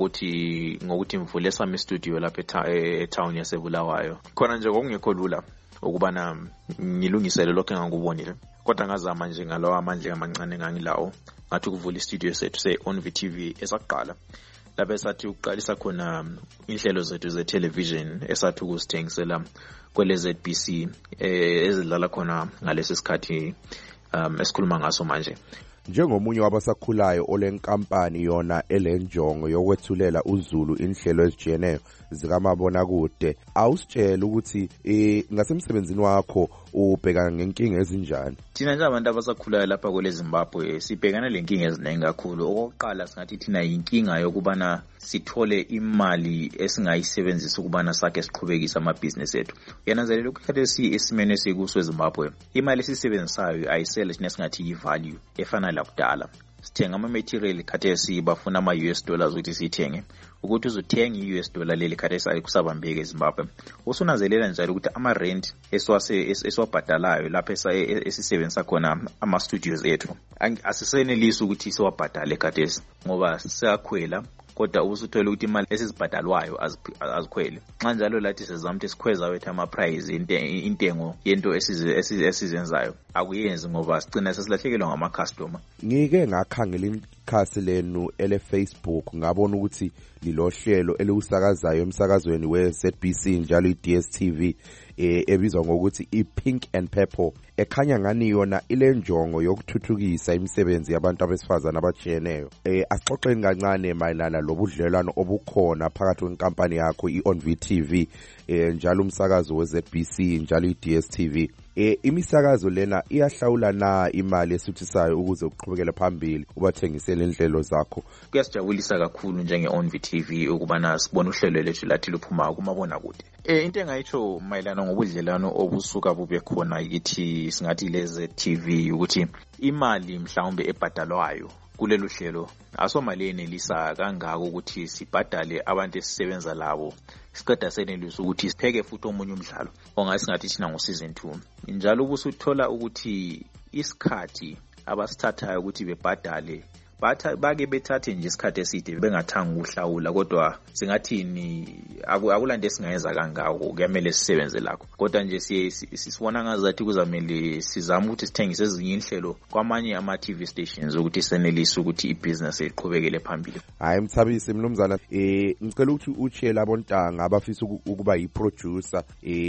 Speaker 19: ngokuthi mvule sami studio lapha etown yaseBulawayo. Khona nje ngokungekho lula ukubana ngilungisele lokho engangubonile, kodwa ngazama nje ngalawa amandla amancane engangilawo ngathi ukuvula istudio sethu se-ONV TV esaqala lapho esathi ukuqalisa khona inhlelo zethu ze-television esathi ukusithengisela kwele ZBC ezidlala khona ngalesi sikhathi esikhuluma ngaso manje.
Speaker 18: Njengomunye wabasakhulayo olenkampani yona elenjongo yokwethulela uZulu inhlelo ezijiyeneyo zikamabonakude, awusitshela ukuthi ngasemsebenzini wakho ubhekana ngenkinga ezinjani?
Speaker 19: Thina nje abantu abasakhulayo lapha kwele Zimbabwe sibhekana lenkinga eziningi kakhulu. Okokuqala singathi thina inkinga yokubana sithole imali esingayisebenzisa ukubana sakhe siqhubekise amabhizinisi ethu. Yananzelela ukuthi esimene esikuso eZimbabwe imali esisebenzisayo ayisele thina singathi yi-value efana lakudala. Sithenga ama-material khathesi bafuna ama-US dollars ukuthi siyithenge. Ukuthi uzothenga i-US dollar leli khathesi ayikusabambeke eZimbabwe. Usunanzelela njalo ukuthi ama-rent esiwabhadalayo lapho esisebenzisa khona ama-studios ethu asisenelisi ukuthi siwabhadale khathesi ngoba siyakhwela, kodwa usuthola ukuthi imali esizibhadalwayo azikhweli. Xa njalo lathi sizama ukuthi sikhweza wethu ama-price intengo yento esizenzayo akuyenzi ngoba sigcina sesilahlekelwa ngama-customer.
Speaker 18: Ngike ngakhangela ikhasi lenu ele-Facebook ngabona ukuthi lilohlelo eliwusakazayo emsakazweni we-ZBC njalo i-DSTV ebizwa ngokuthi i-Pink and Purple ekhanya ngani yona ile njongo yokuthuthukisa imisebenzi yabantu abesifazana abajiyeneyo. Asixoxeni kancane mayelana lobudlelwano obukhona phakathi kwenkampani yakho i-ONV TV njalo umsakazo we-ZBC njalo i-DSTV. Imisakazo lena iyahlawula na imali esuthisayo ukuze uqhubekele phambili ubathengisele inhlelo zakho?
Speaker 19: Kuyasijabulisa kakhulu njenge-ONV TV ukubana sibone uhlelo lethu lathi luphuma kumabonakude. Into engayitsho mayelana ngobudlelwano obusuka bube khona yithi singathi leze TV ukuthi imali mhlawumbe ebhadalwayo kulelo hlelo asomali enelisa kangaka ukuthi sibhadale abantu esisebenza labo, siqeda senelisa ukuthi sipheke futhi omunye umdlalo ongasingathi thina ngo-season 2. Njalo ubusuthola ukuthi isikhathi abasithathayo ukuthi bebhadale bake bethathe nje isikhathi eside bengathanga ukuhlawula, kodwa singathini akulande esingayenza kangako, kuyamele sisebenze lakho. Kodwa nje sisibona ngazathi kuzamele sizame ukuthi sithengise ezinye inhlelo kwamanye ama-TV stations ukuthi senelise ukuthi ibhizinesi iqhubekele phambili.
Speaker 18: Hayi Mthabisi mnumzana, ngicela ukuthi utshela abontanga abafisa ukuba yiproducer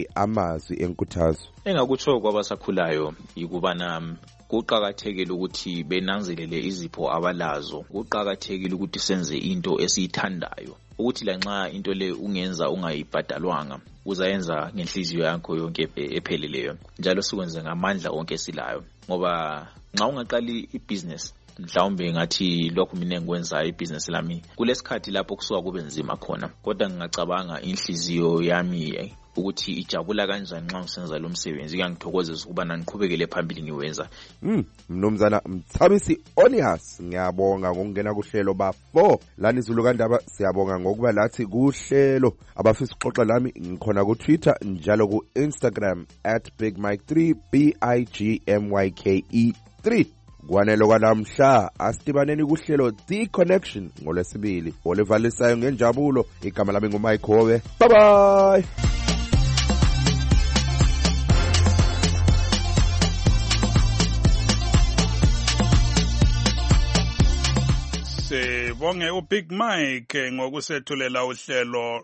Speaker 18: amazwi enkuthazo.
Speaker 19: Engakutsho kwabasakhulayo yikubana kuqakathekile ukuthi benanzelele izipho abalazo. Kuqakathekile ukuthi senze into esiyithandayo, ukuthi lanxa into le ungenza ungayibhadalwanga uzayenza ngenhliziyo yakho yonke epheleleyo, njalo sikwenze ngamandla onke silayo. Ngoba nxa ungaqali ibusiness mhlawumbe ngathi lokho mina ngikwenza ibusiness lami kulesikhathi lapho kusuka kube nzima khona, kodwa ngingacabanga inhliziyo yami ukuthi ijabula kanjani nxa usenza lo msebenzi. Ngiyangithokozisa ukuba naniqhubekele phambili ngiwenza.
Speaker 18: Mnumzana Mthabisi Onias, ngiyabonga ngokungena kuhlelo ba4 lani Izulu kaNdaba. Siyabonga ngokuba lathi kuhlelo. Abafisa ukuxoxa lami ngikhona ku Twitter njalo ku Instagram @BigMike3 BIGMYKE3. Kwanelo kwanamhla asidibaneni kuhlelo The Connection ngolwesibili olevalisayo ngenjabulo. Igama lami nguMike Howe. Bye bye.
Speaker 16: Sibonge uBig Mike ngokusethulela uhlelo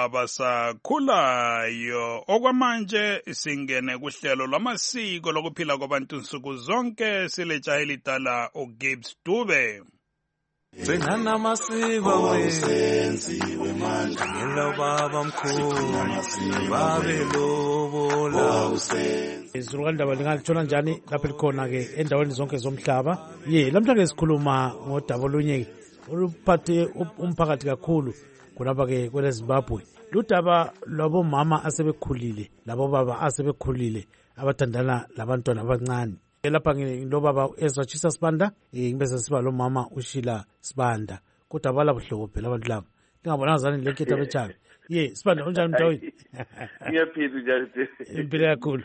Speaker 16: lwabasakhulayo. Okwamanje singene kuhlelo lwamasiko lokuphila kwabantu nsuku zonke. Silejaha elidala uGibbs Dube.
Speaker 20: Senana masiba wenziwe manje ngela baba mkhulu babe lobola
Speaker 4: Izulu kaNdaba lingalithola njani lapha likhona ke endaweni zonke zomhlaba. Lamhlanje sikhuluma ngodaba olunye oluphathe umphakathi kakhulu kulapha ke kwele Zimbabwe. Ludaba lwabomama asebekhulile labo baba asebekhulile abathandana labantwana abancane. Lapha ngilobaba Ezra Chisa Sibanda, ngibe sesiba lo mama uShila Sibanda. Kodwa bala buhlobo phela abantu laba. Ngingabona ngazani lekhetha bechabe. Sibanda unjani mntawini?
Speaker 21: Ngiyaphila njalo.
Speaker 4: Impilo kakhulu.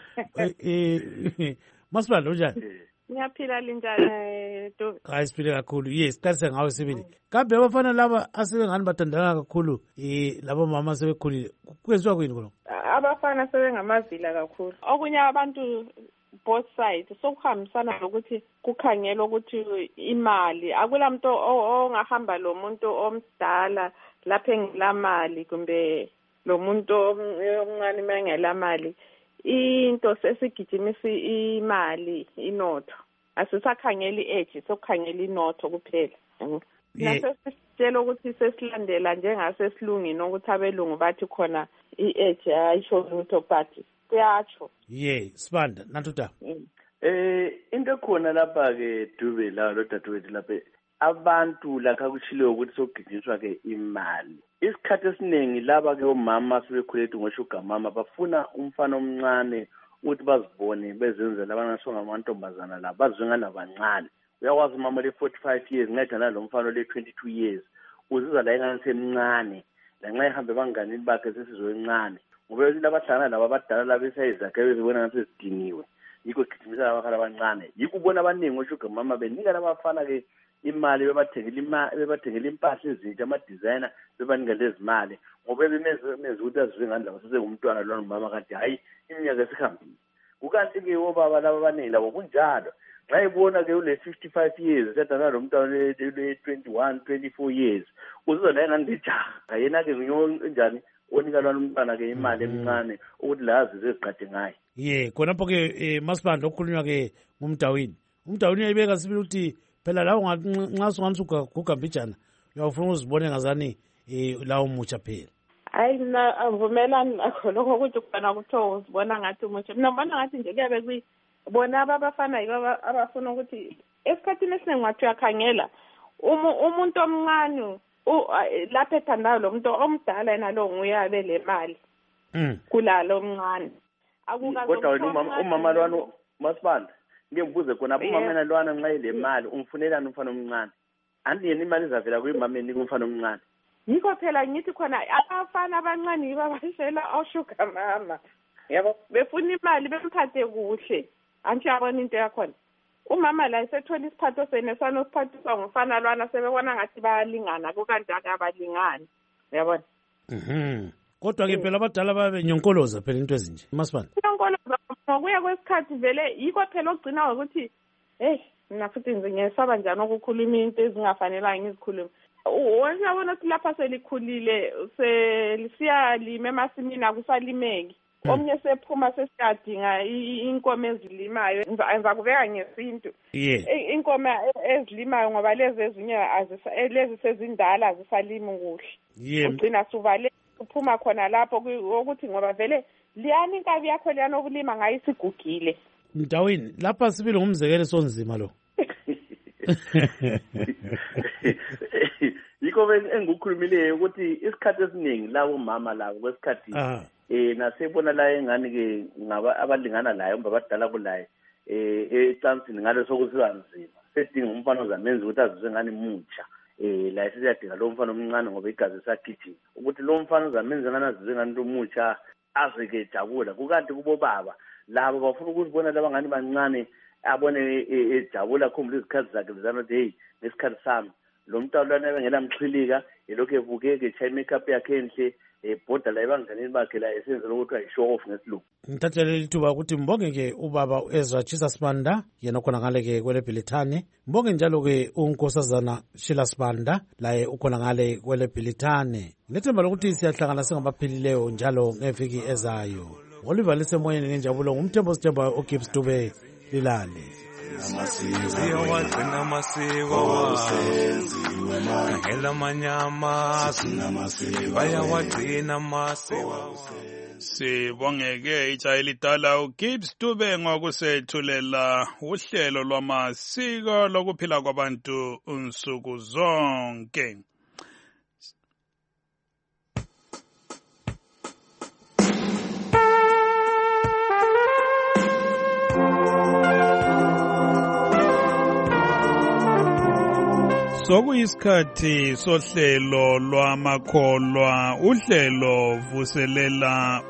Speaker 4: Masibanda unjani?
Speaker 22: Ngiyaphila linjani Dube?
Speaker 4: Hayi siphile kakhulu. Siqalise ngawe sibili. Kambe abafana laba asebengani bathandana kakhulu labo mama sebekhulile. Kwenziwa kuyini khona?
Speaker 22: Abafana sebengamavila kakhulu. Okunye abantu both sides sokuhambisana nokuthi kukhangelwa ukuthi imali akula muntu ongahamba lo muntu omdala lapha engelamali kumbe lo muntu omncane mengelamali. Into sesigijimisa imali inotho asisakhangeli age sokukhangela inotho kuphela. Nasesitshela ukuthi sesilandela njengasesilungini ukuthi abelungu bathi khona i-age ayisho lutho but kuyatsho.
Speaker 4: Sibanda nantuta.
Speaker 21: Into khona lapha ke Dube la lo dadewethu lapha abantu lakha kuchilo ukuthi sokugijinyiswa ke imali. Isikhathi esiningi laba ke omama sebekhulethe ngoshuga mama bafuna umfana omncane ukuthi bazibone bezenzela abangasonga amantombazana la bazwengana abancane. Uyakwazi mama le 45 years ngedana lo mfana le 22 years uziza la engane semncane la nxa ehambe banganini bakhe sesizwe encane. Ngoba labahlangana laba abadala labesayizakhe bezibona ngathi sidiniwe yikho gijimisa abakhala abancane yikho ubona abaningi oshuga mama benika labafana ke imali bebathengela impahla ezintsha ama designer bebanika lezi mali ngoba bemeze ukuthi azizwe ngani laba sesengumntwana lona mama kanti hayi iminyaka esihambile. Kukanti ke obaba laba abaningi labo kunjalo nxa ibona ke ule 55 years sedana lo mntwana le 21 24 years uziza la ngani lijaha yena ke njani onika lwana umntwana ke imali emncane ukuthi lazi zeziqade ngaye.
Speaker 4: Khonapho ke Masibanda okukhulunywa ke ngumdawini. Umdawini uyayibeka sibili ukuthi phela lawo nxa sunganisuka kugambijana uyawufuna uzibone ngazani lawo mutsha phela.
Speaker 22: Hayi mina avumelani nakho lokho ukuthi kubona kuthiwa uzibona ngathi umutsha. Mina ngibona ngathi nje kuyabe bona abafana yibo abafuna ukuthi esikhathini esiningi wathi uyakhangela umuntu omncane lapha ethandayo lo muntu omdala yena lo nguyabe le mali kulalo omncane.
Speaker 21: Kodwa wena umama lwana Masibanda ngibuze khona umama lwana nxa ile mali umfunelani umfana omncane anti yena imali izavela kuyimama enika umfana omncane.
Speaker 22: Yikho phela ngithi khona abafana abancane yibo abashela oshuga mama yabo befuna imali bemphathe kuhle anti yabona into yakhona umama la esethola isiphatho senesana osiphathiswa ngumfana lwana sebebona ngathi bayalingana kukanti akabalingani uyabona.
Speaker 4: Kodwa ke phela abadala babe nyonkoloza phela into ezinje Masibanda.
Speaker 22: Nyonkoloza ngokuya kwesikhathi vele yikho phela ogcina ukuthi mina futhi ngiyesaba njani ukukhuluma into ezingafanelanga ngizikhulume. Uyabona ukuthi lapha selikhulile selisiya emasimini akusalimeki. Omnye sephuma sesiyadinga inkomo ezilimayo enza kubeka ngesintu. Inkomo ezilimayo ngoba lezi ezinye lezi sezindala azisalimi kuhle. Ugcina suvale uphuma khona lapho ukuthi ngoba vele liyani inkabi yakho liyani okulima ngayo isigugile.
Speaker 4: Mdawini lapha sibile ngumzekelo sonzima lo.
Speaker 21: Yikho engikukhulumileyo ukuthi isikhathi esiningi lawo mama labo kwesikhathi nasebona la engani ke ngaba abalingana laye umba badala kulaye ecansini ngale sokusiba nzima sedinga umfana ozamenza ukuthi azizwe ngani mutsha la siyadinga lo mfana omncane ngoba igazi sakhithi ukuthi lo mfana ozamenza ngani azizwe ngani mutsha azeke jabula kukanti kubo baba labo bafuna ukuzibona laba ngani bancane abone ejabula khumbula izikhathi zakhe zanothi hey nesikhathi sami lo mntwana ebengela mxhilika elokhu evukeke echaya makeup yakhe enhle ebhoda la ebanganeni bakhe la esenzela ukuthi ayishow off ngesilungu.
Speaker 4: Ngithathele lithuba ukuthi mbonge ke ubaba Ezra Chisasibanda yena khona ngale ke kwele Bhilithane. Mbonge njalo ke unkosazana Sheila Sibanda laye ukhona ngale kwele Bhilithane. Lethemba lokuthi siyahlangana singabaphilileyo njalo ngeviki ezayo. Oliver lisemoyeni ngenjabulo ngumthembo sithemba uGibbs Dube lilale.
Speaker 20: Siyawagcina amasiko ngela manyama bayawagcina amasiko.
Speaker 16: Sibongeke ijayelidala uGibbs Dube ngokusethulela uhlelo lwamasiko lokuphila kwabantu unsuku zonke. Sokuyisikhathi sohlelo lwamakholwa uhlelo vuselela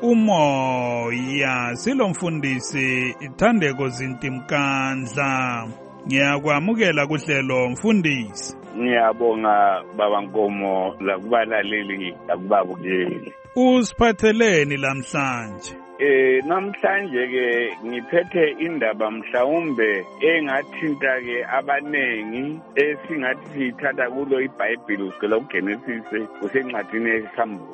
Speaker 16: umoya silomfundisi Ithandeko Zintimkandla. Ngiyakwamukela kuhlelo mfundisi.
Speaker 6: Ngiyabonga baba Nkomo lakubalaleli lakubabukeli.
Speaker 16: Usiphatheleni namhlanje?
Speaker 6: Namhlanje ke ngiphethe indaba mhlawumbe engathinta ke abanengi esingathi sithatha kulo iBhayibheli kusukela kuGenesis kusencwadini yeSambulo.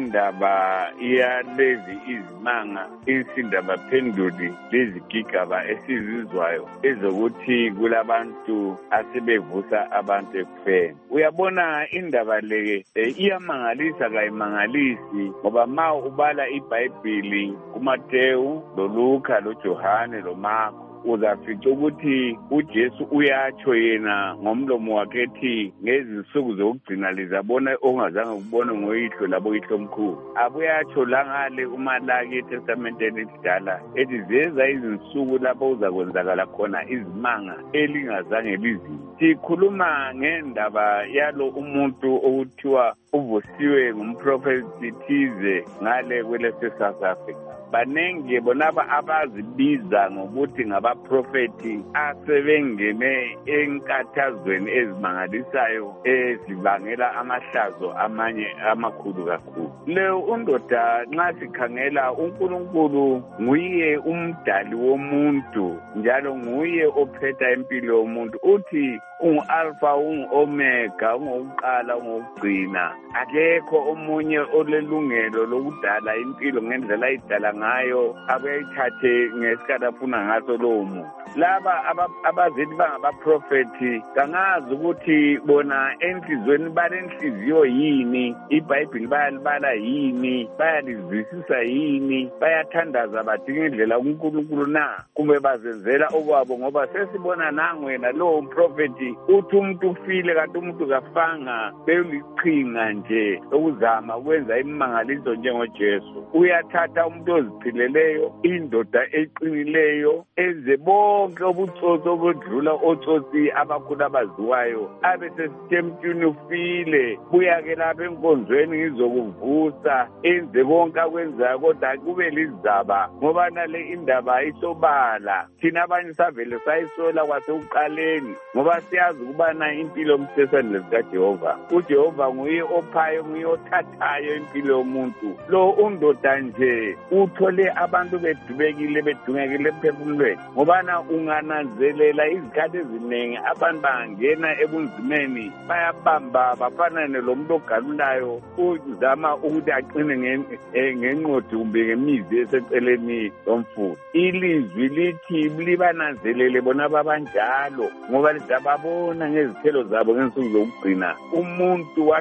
Speaker 6: Indaba iyalezi izimanga insindaba phenduli lezigigaba esizizwayo ezokuthi kulabantu asebevusa abantu ekufeni. Uyabona indaba le iyamangalisa kayimangalisi ngoba ma ubala iBhayibheli kuMateyu loLuka loJohane loMarko uzafica ukuthi uJesu uyatsho yena ngomlomo wakhe ethi ngezinsuku zokugcina lizabona ongazange kubone ngoyihlo labo yihlo omkhulu. Abuyatsho la ngale uMalaki eTestamenteni elidala ethi zeza izinsuku lapho uzakwenzakala khona izimanga elingazange liziwe. Sikhuluma ngendaba yalo umuntu okuthiwa uvusiwe ngumprofeti thize ngale kwele South Africa. Banenge bonaba abazibiza ngokuthi ngabaprofeti asebengene enkathazweni ezimangalisayo ezibangela amahlazo amanye amakhulu kakhulu. Leo undoda nxa sikhangela uNkulunkulu nguye umdali womuntu njalo nguye ophetha impilo yomuntu. Uthi ungu-alpha ungu-omega ungokuqala ungokugcina. Akekho omunye olelungelo lokudala impilo ngendlela ayidala ngayo abeyithathe ngesikhathi afuna ngaso lowo muntu. Laba abazithi bangabaprofeti kangazi ukuthi bona enhlizweni balenhliziyo yini, iBhayibheli bayalibala yini, bayalizwisisa yini, bayathandaza badinga indlela uNkulunkulu na kumbe bazenzela okwabo. Ngoba sesibona nangwena lowo mprofeti uthi umuntu ufile kanti umuntu kafanga beliqhinga nje ukuzama ukwenza imimangaliso njengoJesu. Uyathatha umuntu oziphileleyo, indoda eqinileyo, enze bonke ubutsotsi obudlula otsotsi abakhulu abaziwayo, abe sesithemtini ufile, buya-ke lapha enkonzweni ngizokuvusa, enze konke akwenzayo kodwa kube lizaba ngoba nale indaba isobala. Thina abanye savele sayisola kwasekuqaleni ngoba siyazi ukubana impilo yomsesane lezikaJehova. uJehova nguye ophayo, nguye othathayo impilo yomuntu. Lo undoda nje uthole abantu bedubekile bedungekile emphefumulweni ngobana ungananzelela izikhathi eziningi abantu bangena ebunzimeni bayabamba bafanane lo muntu ogalulayo uzama ukuthi aqine ngenqodi kumbe ngemizi eseceleni lomfula. Ilizwi lithi libananzelele bona babanjalo ngoba lizababona ngezithelo zabo ngensuku zokugcina. Umuntu wadalwa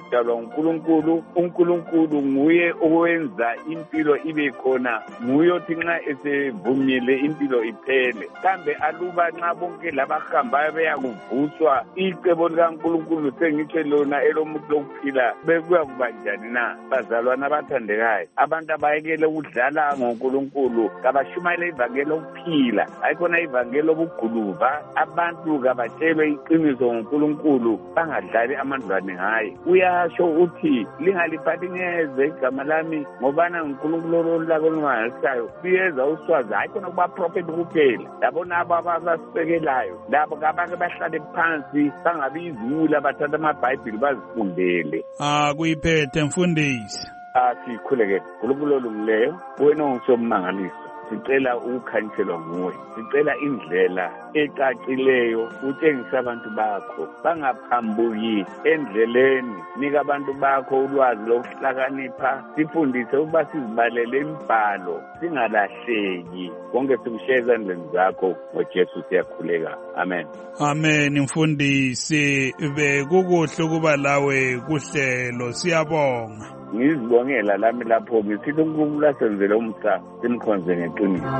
Speaker 6: nguNkulunkulu. uNkulunkulu nguye owenza impilo ibe khona, nguye othi nxa esevumile impilo iphele. Kambe aluba nxa bonke labahambayo beyakuvuswa icebo likaNkulunkulu sengitsho lona elomuntu lokuphila bekuya kuba njani na? Bazalwana abathandekayo, abantu abayekele ukudlala ngoNkulunkulu kabashumayele ivangeli lokuphila, ayikhona ivangeli lobuguluva. Abantu kabatshelwe iqiniso ngoNkulunkulu, bangadlali amandlwane ngaye. Uyasho uthi lingaliphathi ngeze igama lami ngobana nguNkulunkulu lako olungalisayo. Buyeza uswazi, hayikhona kuba prophet kuphela, labo nabo abasisekelayo, labo kabake bahlale phansi bangabi izula, bathatha amabhayibhili bazifundele.
Speaker 16: Kuyiphethe mfundisi.
Speaker 6: Sikhuleke uNkulunkulu olungileyo, wena ungusommangaliso. Sicela ukukhanyiselwa nguwe, sicela indlela ecacileyo utshengisa abantu bakho bangaphambuki endleleni. Nika abantu bakho ulwazi lokuhlakanipha, sifundise ukuba sizibalele imibhalo singalahleki. Konke sikushiya ezandleni zakho ngoJesu siyakhuleka, amen.
Speaker 16: Amen. Mfundisi, bekukuhle ukuba lawe kuhlelo, siyabonga.
Speaker 6: Ngizibongela lami lapho ngisithi uNkulunkulu asenzele umsa simkhonze ngeqiniso.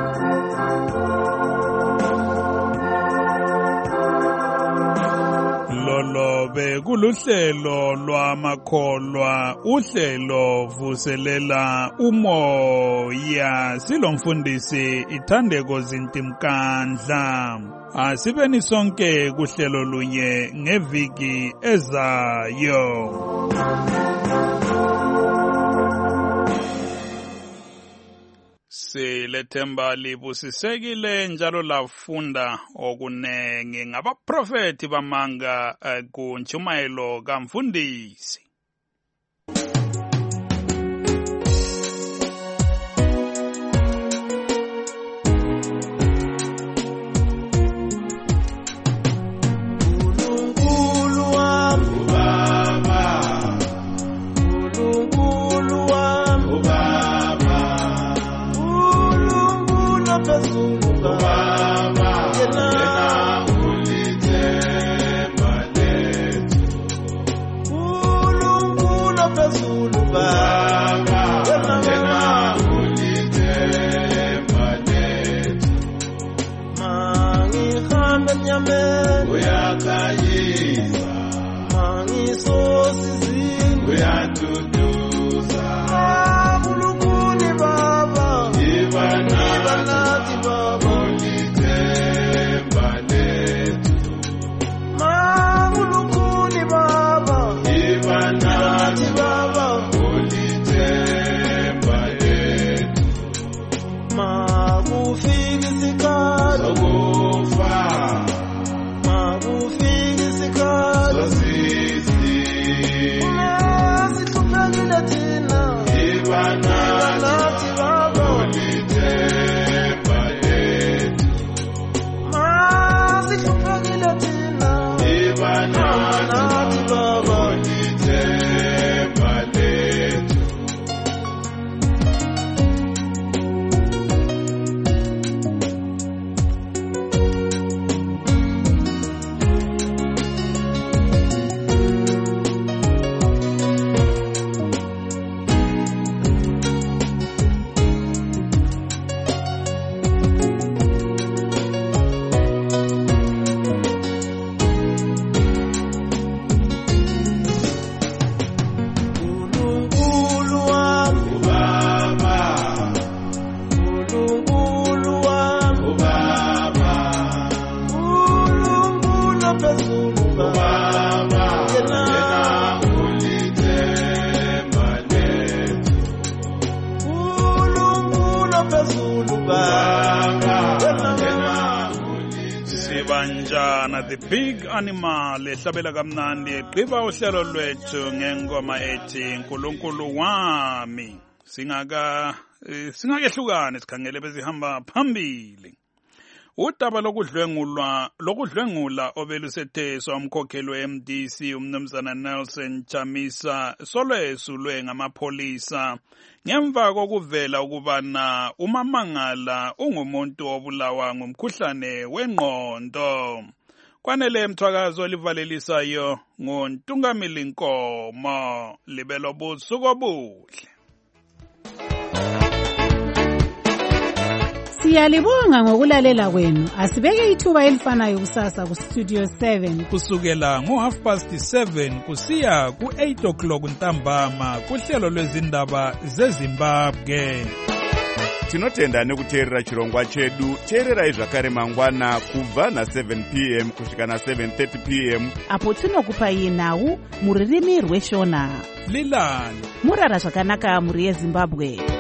Speaker 16: Lolo bekuluhlelo lwamakholwa, uhlelo vuselela umoya. Silomfundisi Ithandeko Zintimkandla. Asibeni sonke kuhlelo lunye ngeviki ezayo. Silethemba libusisekile njalo lafunda okunenge ngabaprofeti bamanga kuntshumayelo kamfundisi. The Big Animal ehlabela kamnandi eqiba uhlelo lwethu ngengoma ethi uNkulunkulu wami. Singakehlukane sikhangele bezihamba phambili. Udaba lokudlwengula obelusetheswa umkhokheli we-MDC umnumzana Nelson Chamisa solwesulwe ngamapholisa ngemva kokuvela ukubana uMamangala ungumuntu obulawa ngumkhuhlane wengqondo. kwanele mthwakazo olivalelisayo ngontungamili Nkomo. Libelo busuku obuhle.
Speaker 3: Siyalibonga ngokulalela kwenu. Asibeke ithuba elifanayo kusasa ku Studio 7
Speaker 16: kusukela ngo7:30 kusiya ku8:00 ntambama kuhlelo lwezindaba zeZimbabwe.
Speaker 5: Tinotenda nekuteerera chirongwa chedu. Teererai zvakare mangwana kubva na7 p.m. kusvika na7:30 p.m.
Speaker 2: apo tinokupai nhau muririmi rweshona.
Speaker 16: Lilani
Speaker 2: murara zvakanaka muri yeZimbabwe.